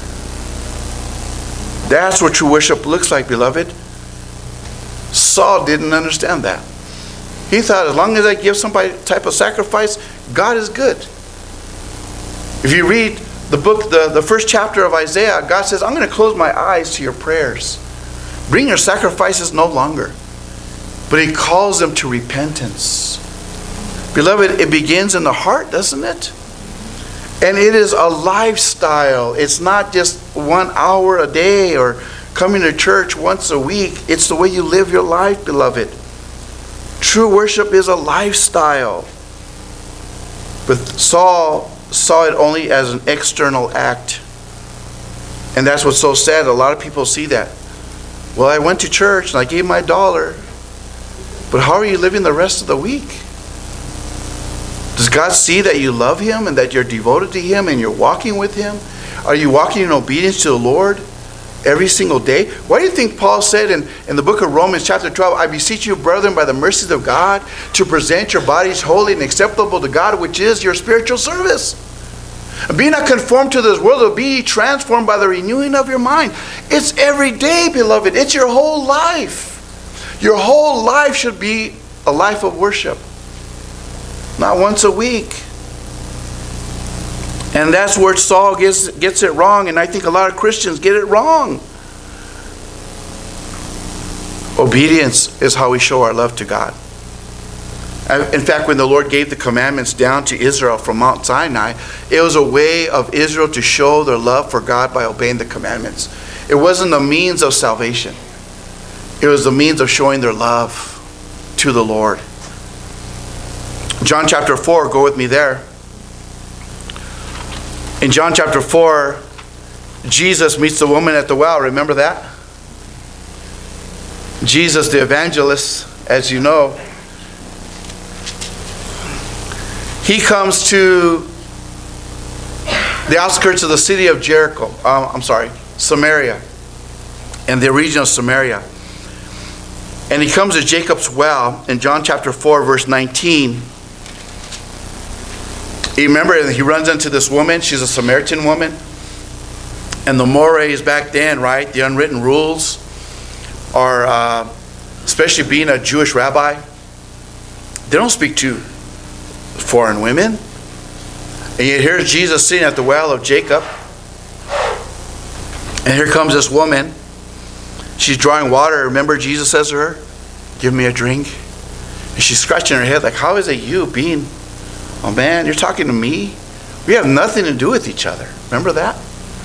That's what true worship looks like, beloved. Saul didn't understand that. He thought, as long as I give some type of sacrifice, God is good. If you read the book, the, the first chapter of Isaiah, God says, I'm going to close my eyes to your prayers. Bring your sacrifices no longer. But he calls them to repentance. Beloved, it begins in the heart, doesn't it? And it is a lifestyle. It's not just one hour a day or coming to church once a week. It's the way you live your life, beloved. True worship is a lifestyle. But Saul saw it only as an external act. And that's what's so sad. A lot of people see that. Well, I went to church and I gave my dollar. But how are you living the rest of the week? Does God see that you love him and that you're devoted to him and you're walking with him? Are you walking in obedience to the Lord every single day? Why do you think Paul said in, in the book of Romans chapter twelve, I beseech you, brethren, by the mercies of God, to present your bodies holy and acceptable to God, which is your spiritual service. Be not conformed to this world, but be transformed by the renewing of your mind. It's every day, beloved. It's your whole life. Your whole life should be a life of worship. Not once a week. And that's where Saul gets, gets it wrong, and I think a lot of Christians get it wrong. Obedience is how we show our love to God. In fact, when the Lord gave the commandments down to Israel from Mount Sinai, it was a way of Israel to show their love for God by obeying the commandments. It wasn't a means of salvation. It was the means of showing their love to the Lord. John chapter four, go with me there. In John chapter four, Jesus meets the woman at the well. Remember that? Jesus, the evangelist, as you know, he comes to the outskirts of the city of Jericho. Uh, I'm sorry, Samaria, in the region of Samaria. And he comes to Jacob's well in John chapter four, verse nineteen. You remember, he runs into this woman. She's a Samaritan woman. And the mores back then, right, the unwritten rules are, uh, especially being a Jewish rabbi, they don't speak to foreign women. And yet here's Jesus sitting at the well of Jacob. And here comes this woman. She's drawing water. Remember, Jesus says to her, "Give me a drink." And she's scratching her head like, how is it you being, oh man, you're talking to me? We have nothing to do with each other. Remember that?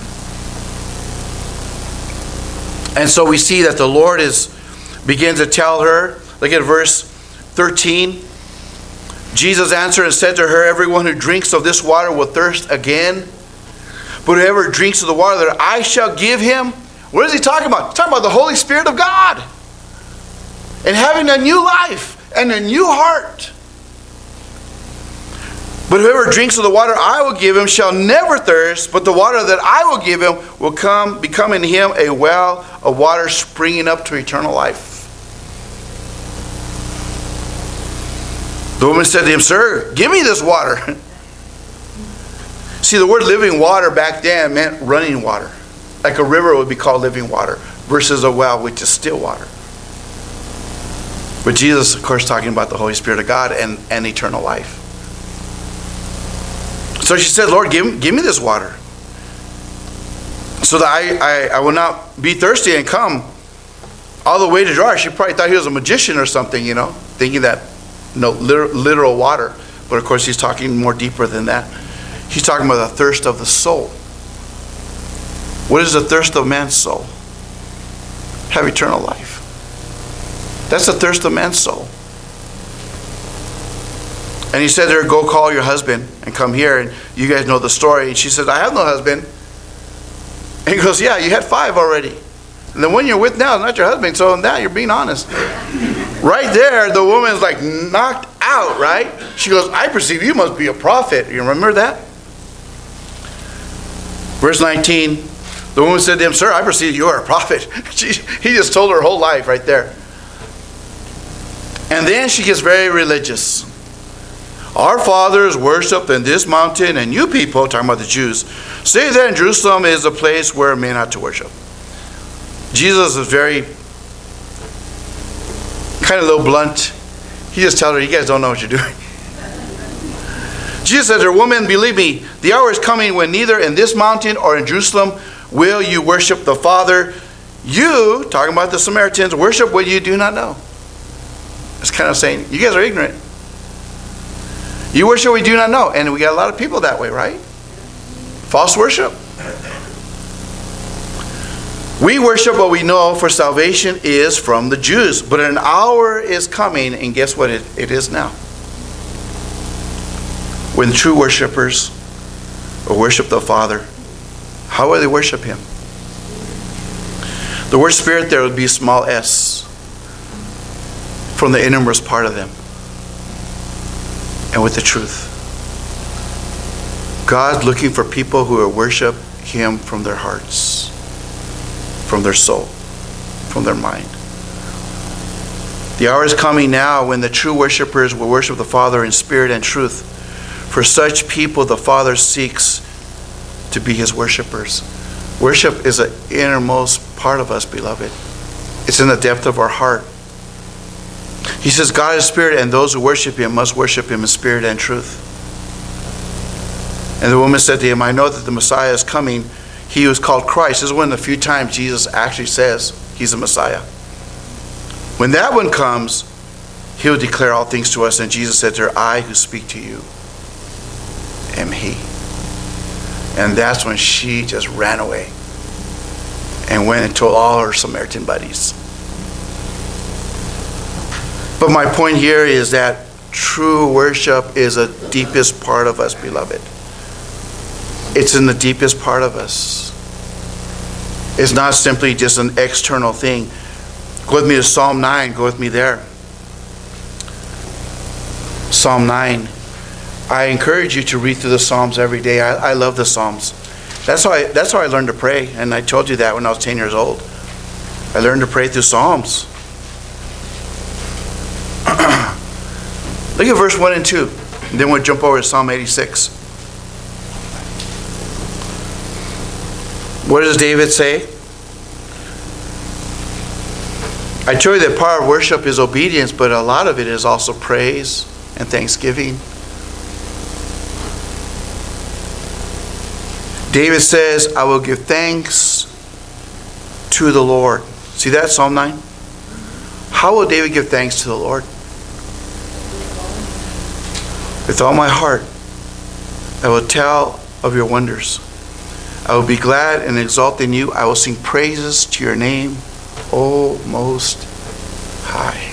And so we see that the Lord is begins to tell her. Look at verse thirteen. Jesus answered and said to her, "Everyone who drinks of this water will thirst again. But whoever drinks of the water that I shall give him," what is he talking about? He's talking about the Holy Spirit of God. And having a new life and a new heart. "But whoever drinks of the water I will give him shall never thirst, but the water that I will give him will come become in him a well of water springing up to eternal life." The woman said to him, "Sir, give me this water." See, the word living water back then meant running water. Like a river would be called living water versus a well, which is still water. But Jesus, of course, talking about the Holy Spirit of God and, and eternal life. So she said, "Lord, give, give me this water so that I, I, I will not be thirsty and come all the way to draw." She probably thought he was a magician or something, you know, thinking that, no, literal, literal water. But of course, he's talking more deeper than that. He's talking about the thirst of the soul. What is the thirst of man's soul? Have eternal life. That's the thirst of man's soul. And he said to her, "Go call your husband and come here." And you guys know the story. And she said, "I have no husband." And he goes, "Yeah, you had five already. And the one you're with now is not your husband. So in that, you're being honest." Right there, the woman's like knocked out, right? She goes, "I perceive you must be a prophet." You remember that? Verse nineteen, the woman said to him, "Sir, I perceive you are a prophet." She, he just told her whole life right there. And then she gets very religious. "Our fathers worshipped in this mountain, and you people," talking about the Jews, "say that in Jerusalem is a place where men ought to worship." Jesus is very kind of a little blunt. He just tells her, "You guys don't know what you're doing." Jesus said to her, "Woman, believe me, the hour is coming when neither in this mountain or in Jerusalem will you worship the Father. You," talking about the Samaritans, "worship what you do not know." It's kind of saying, you guys are ignorant. You worship what you do not know. And we got a lot of people that way, right? False worship. We worship what we know, for salvation is from the Jews. But an hour is coming, and guess what it, it is now? When true worshipers will worship the Father, how will they worship Him? The word spirit there would be small s, from the innermost part of them, and with the truth. God's looking for people who will worship Him from their hearts, from their soul, from their mind. The hour is coming now when the true worshipers will worship the Father in spirit and truth. For such people, the Father seeks to be His worshipers. Worship is an innermost part of us, beloved. It's in the depth of our heart. He says, God is spirit, and those who worship Him must worship Him in spirit and truth. And the woman said to him, I know that the Messiah is coming, He who is called Christ. This is one of the few times Jesus actually says He's the Messiah. When that one comes, He'll declare all things to us. And Jesus said to her, I who speak to you am He. And that's when she just ran away and went and told all her Samaritan buddies. But my point here is that true worship is the deepest part of us, beloved. It's in the deepest part of us. It's not simply just an external thing. Go with me to Psalm nine. Go with me there. Psalm nine. I encourage you to read through the Psalms every day. I, I love the Psalms. That's how I, that's how I learned to pray. And I told you that when I was ten years old. I learned to pray through Psalms. Look at verse one and two. And then we'll jump over to Psalm eighty-six. What does David say? I tell you that part of worship is obedience, but a lot of it is also praise and thanksgiving. David says, I will give thanks to the Lord. See that, Psalm nine? How will David give thanks to the Lord? With all my heart, I will tell of your wonders. I will be glad and exult in you. I will sing praises to your name, O Most High.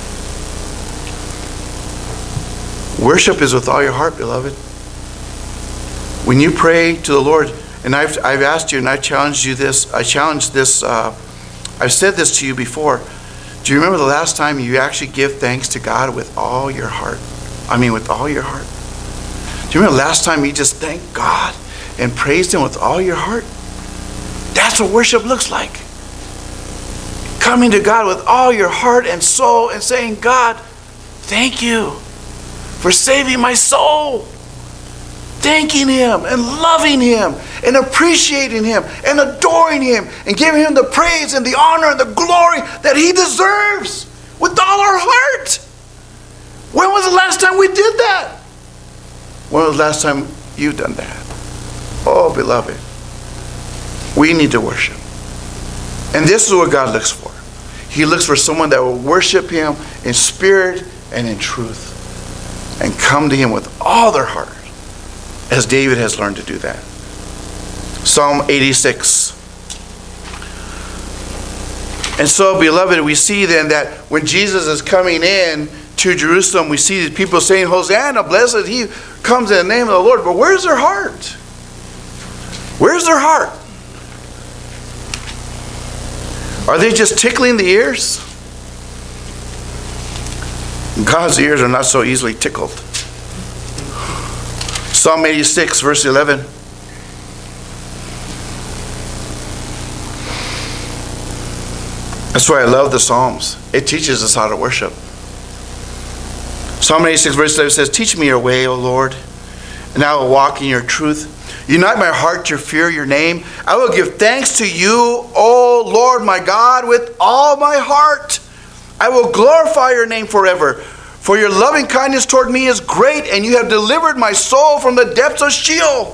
Worship is with all your heart, beloved. When you pray to the Lord, and I've, I've asked you and I've challenged you this, I challenged this, uh, I've said this to you before. Do you remember the last time you actually give thanks to God with all your heart? I mean, with all your heart. Do you remember the last time you just thanked God and praised Him with all your heart? That's what worship looks like. Coming to God with all your heart and soul and saying, God, thank you for saving my soul. Thanking Him and loving Him and appreciating Him and adoring Him and giving Him the praise and the honor and the glory that He deserves with all our heart. When was the last time we did that? When was the last time you've done that? Oh, beloved, we need to worship. And this is what God looks for. He looks for someone that will worship Him in spirit and in truth and come to Him with all their heart, as David has learned to do that. Psalm eighty-six. And so, beloved, we see then that when Jesus is coming in to Jerusalem, we see these people saying, Hosanna, blessed He comes in the name of the Lord. But where's their heart? Where's their heart? Are they just tickling the ears? God's ears are not so easily tickled. Psalm eighty-six, verse eleven. That's why I love the Psalms. It teaches us how to worship. Psalm eighty-six, verse eleven says, teach me your way, O Lord, and I will walk in your truth. Unite my heart to fear your name. I will give thanks to you, O Lord my God, with all my heart. I will glorify your name forever. For your loving kindness toward me is great, and you have delivered my soul from the depths of Sheol.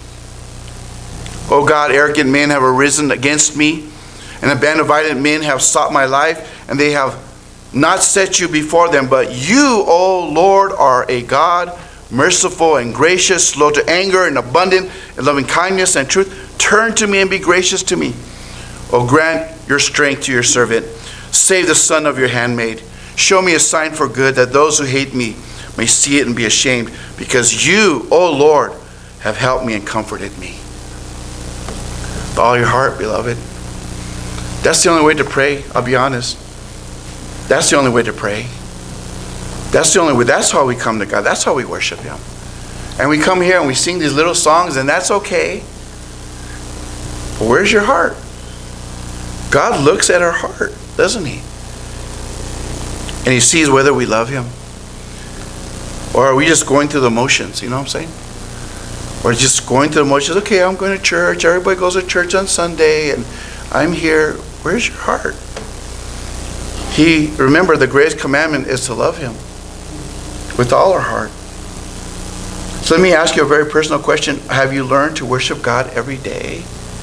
O God, arrogant men have arisen against me, and a band of violent men have sought my life, and they have not set you before them. But you, O Lord, are a God, merciful and gracious, slow to anger and abundant in loving kindness and truth. Turn to me and be gracious to me. O grant your strength to your servant. Save the son of your handmaid. Show me a sign for good, that those who hate me may see it and be ashamed, because you, O Lord, have helped me and comforted me. With all your heart, beloved. That's the only way to pray, I'll be honest. That's the only way to pray. That's the only way. That's how we come to God. That's how we worship Him. And we come here and we sing these little songs, and that's okay. But where's your heart? God looks at our heart, doesn't He? And He sees whether we love Him. Or are we just going through the motions, you know what I'm saying? Or just going through the motions, okay, I'm going to church, everybody goes to church on Sunday, and I'm here. Where's your heart? He, remember, the greatest commandment is to love Him with all our heart. So let me ask you a very personal question. Have you learned to worship God every day?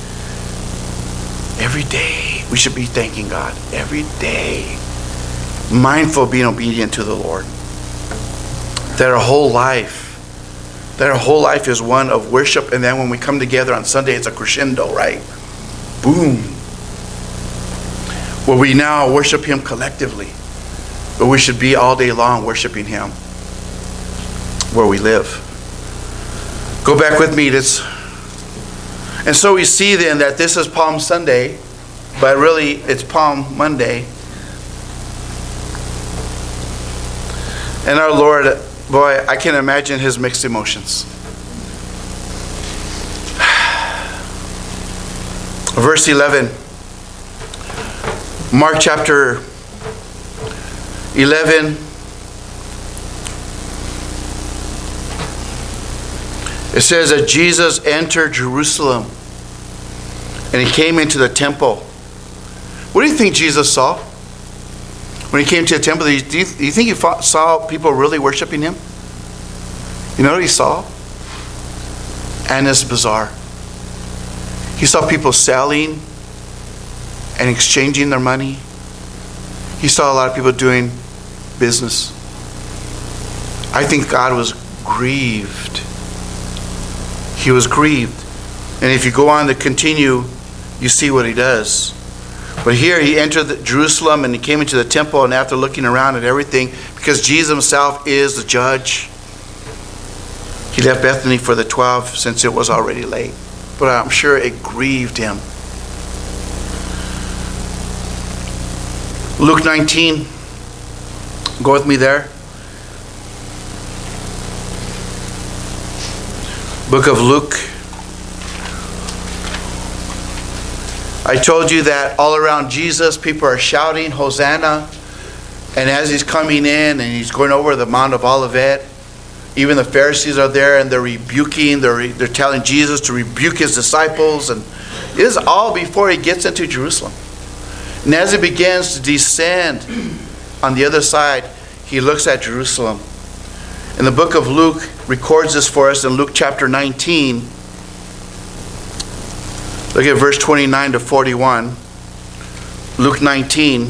Every day. We should be thanking God every day. Mindful of being obedient to the Lord. That our whole life, that our whole life is one of worship, and then when we come together on Sunday, it's a crescendo, right? Boom. Where we now worship Him collectively. But we should be all day long worshiping Him where we live. Go back with me. This. And so we see then that this is Palm Sunday, but really it's Palm Monday. And our Lord, boy, I can imagine His mixed emotions. Verse eleven. Mark chapter eleven. It says that Jesus entered Jerusalem And he came into the temple. What do you think Jesus saw? When he came to the temple, do you, do you think he saw people really worshiping him? You know what he saw? Annas Bazaar. He saw people selling and exchanging their money. He saw a lot of people doing business. I think God was grieved. He was grieved. And if you go on to continue, you see what he does. But here he entered the Jerusalem and he came into the temple, and after looking around at everything, because Jesus himself is the judge, he left Bethany for the twelve since it was already late. But I'm sure it grieved him. Luke nineteen. Go with me there. Book of Luke. I told you that all around Jesus, people are shouting, Hosanna. And as he's coming in and he's going over the Mount of Olivet, even the Pharisees are there and they're rebuking, they're, they're telling Jesus to rebuke his disciples. And it is all before he gets into Jerusalem. And as he begins to descend on the other side, he looks at Jerusalem. And the book of Luke records this for us in Luke chapter nineteen. Look at verse twenty-nine to forty-one. Luke nineteen.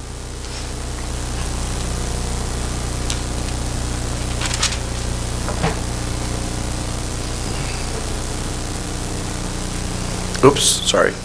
Oops, sorry.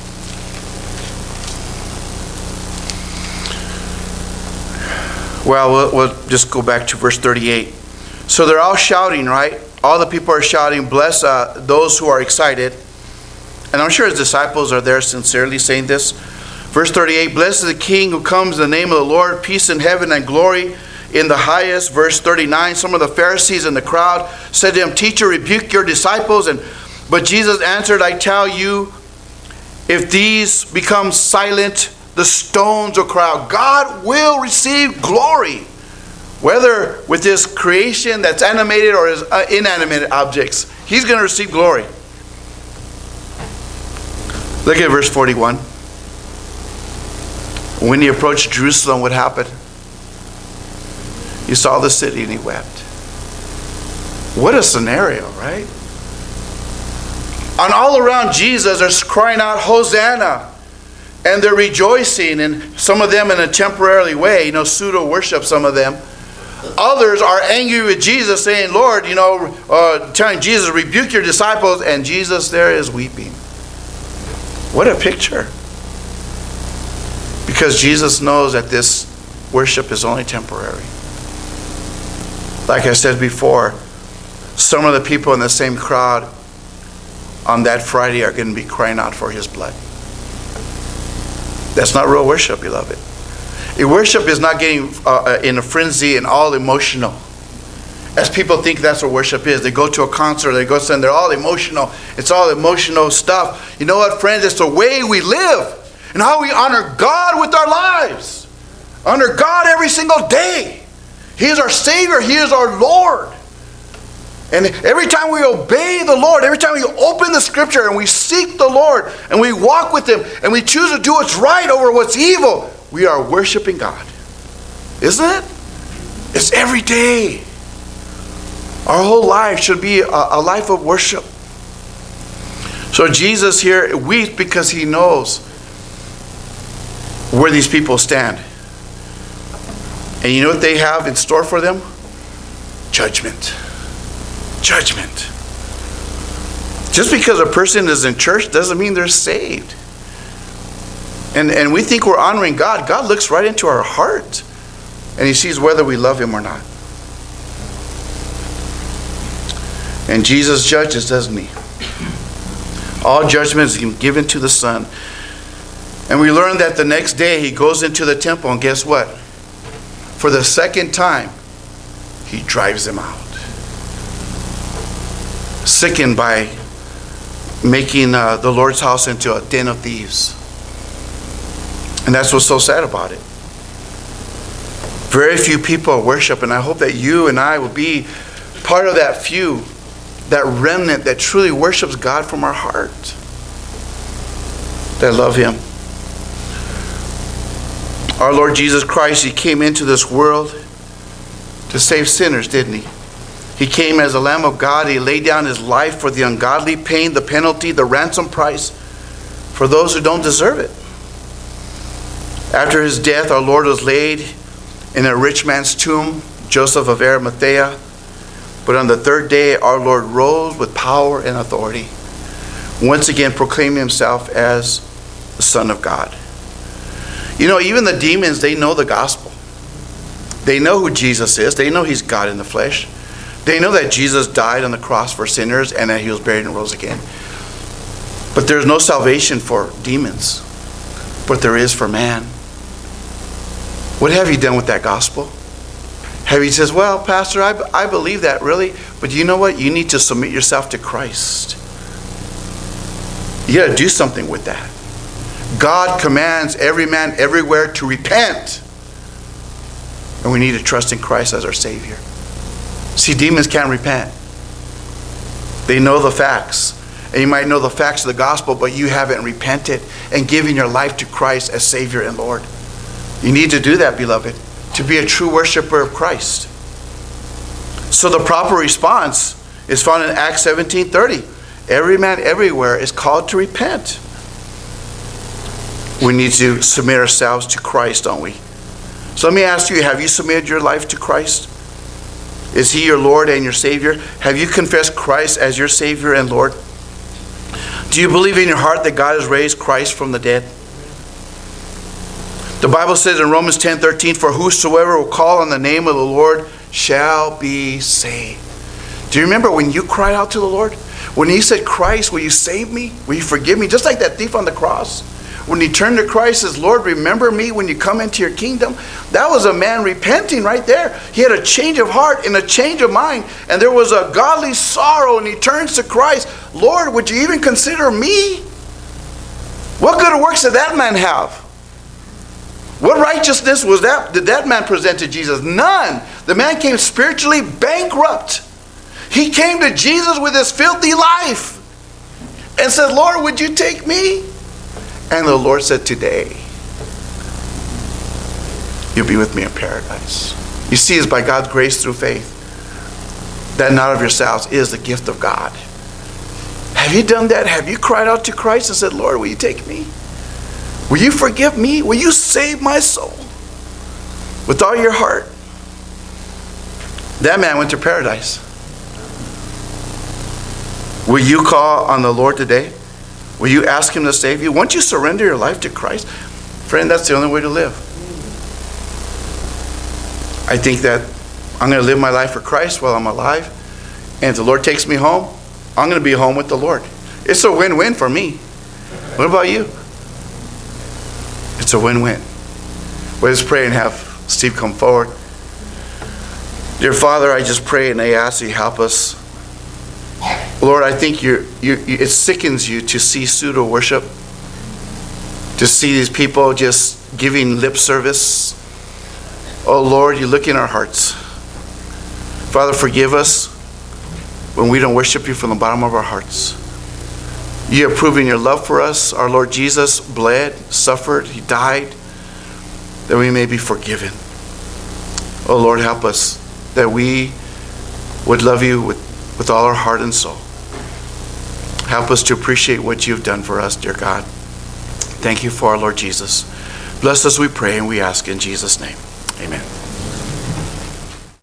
Well, well, we'll just go back to verse thirty-eight. So they're all shouting, right? All the people are shouting, bless uh, those who are excited. And I'm sure his disciples are there sincerely saying this. Verse thirty-eight, blessed is the King who comes in the name of the Lord, peace in heaven and glory in the highest. Verse thirty-nine, some of the Pharisees in the crowd said to him, Teacher, rebuke your disciples. And but Jesus answered, I tell you, if these become silent, the stones will cry out. God will receive glory, whether with his creation that's animated or his inanimate objects. He's going to receive glory. Look at verse forty-one. When he approached Jerusalem, what happened? He saw the city and he wept. What a scenario, right? And all around Jesus, they're crying out, Hosanna. And they're rejoicing, and some of them in a temporary way, you know, pseudo worship some of them. Others are angry with Jesus, saying, Lord, you know, uh, telling Jesus, rebuke your disciples, and Jesus there is weeping. What a picture. Because Jesus knows that this worship is only temporary. Like I said before, some of the people in the same crowd on that Friday are going to be crying out for his blood. That's not real worship, beloved. A worship is not getting uh, in a frenzy and all emotional. As people think that's what worship is. They go to a concert, they go somewhere, they're all emotional. It's all emotional stuff. You know what, friends? It's the way we live and how we honor God with our lives. Honor God every single day. He is our Savior. He is our Lord. And every time we obey the Lord, every time we open the Scripture and we seek the Lord and we walk with Him and we choose to do what's right over what's evil, we are worshiping God. Isn't it? It's every day. Our whole life should be a, a life of worship. So Jesus here weeps because He knows where these people stand. And you know what they have in store for them? Judgment. Judgment. Just because a person is in church doesn't mean they're saved. And, and we think we're honoring God. God looks right into our heart. And He sees whether we love Him or not. And Jesus judges, doesn't He? All judgment is given to the Son. And we learn that the next day He goes into the temple, and guess what? For the second time, He drives them out. Sickened by making uh, the Lord's house into a den of thieves. And that's what's so sad about it. Very few people worship, and I hope that you and I will be part of that few, that remnant that truly worships God from our heart. that love him. Our Lord Jesus Christ, he came into this world to save sinners, didn't he? He came as the Lamb of God. He laid down his life for the ungodly, paying the penalty, the ransom price for those who don't deserve it. After his death, our Lord was laid in a rich man's tomb, Joseph of Arimathea. But on the third day, our Lord rose with power and authority, once again proclaiming himself as the Son of God. You know, even the demons, they know the gospel. They know who Jesus is. They know he's God in the flesh. They know that Jesus died on the cross for sinners and that he was buried and rose again. But there's no salvation for demons, but there is for man. What have you done with that gospel? Have you says, well, Pastor, I, I believe that, really. But you know what? You need to submit yourself to Christ. You got to do something with that. God commands every man everywhere to repent. And we need to trust in Christ as our Savior. See, demons can't repent. They know the facts. And you might know the facts of the gospel, but you haven't repented and given your life to Christ as Savior and Lord. You need to do that, beloved, to be a true worshiper of Christ. So the proper response is found in Acts seventeen thirty. Every man everywhere is called to repent. We need to submit ourselves to Christ, don't we? So let me ask you, have you submitted your life to Christ? Is he your Lord and your Savior? Have you confessed Christ as your Savior and Lord? Do you believe in your heart that God has raised Christ from the dead? The Bible says in Romans ten thirteen, for whosoever will call on the name of the Lord shall be saved. Do you remember when you cried out to the Lord? When he said, Christ, will you save me? Will you forgive me? Just like that thief on the cross. When he turned to Christ and says, Lord, remember me when you come into your kingdom. That was a man repenting right there. He had a change of heart and a change of mind. And there was a godly sorrow, and he turns to Christ. Lord, would you even consider me? What good works did that man have? What righteousness was that? Did that man present to Jesus? None. The man came spiritually bankrupt. He came to Jesus with his filthy life and said, Lord, would you take me? And the Lord said, today, you'll be with me in paradise. You see, it's by God's grace through faith. That not of yourselves is the gift of God. Have you done that? Have you cried out to Christ and said, Lord, will you take me? Will you forgive me? Will you save my soul? With all your heart. That man went to paradise. Will you call on the Lord today? Will you ask him to save you? Once you surrender your life to Christ, friend, that's the only way to live. I think that I'm going to live my life for Christ while I'm alive. And if the Lord takes me home, I'm going to be home with the Lord. It's a win-win for me. What about you? It's a win-win. Let's pray and have Steve come forward. Dear Father, I just pray and I ask you help us. Lord, I think you're, you, it sickens you to see pseudo worship, to see these people just giving lip service. Oh Lord, you look in our hearts. Father, forgive us when we don't worship you from the bottom of our hearts. You have proven your love for us. Our Lord Jesus bled, suffered, he died, that we may be forgiven. Oh Lord, help us that we would love you with, with all our heart and soul. Help us to appreciate what you've done for us, dear God. Thank you for our Lord Jesus. Bless us, we pray, and we ask in Jesus' name. Amen.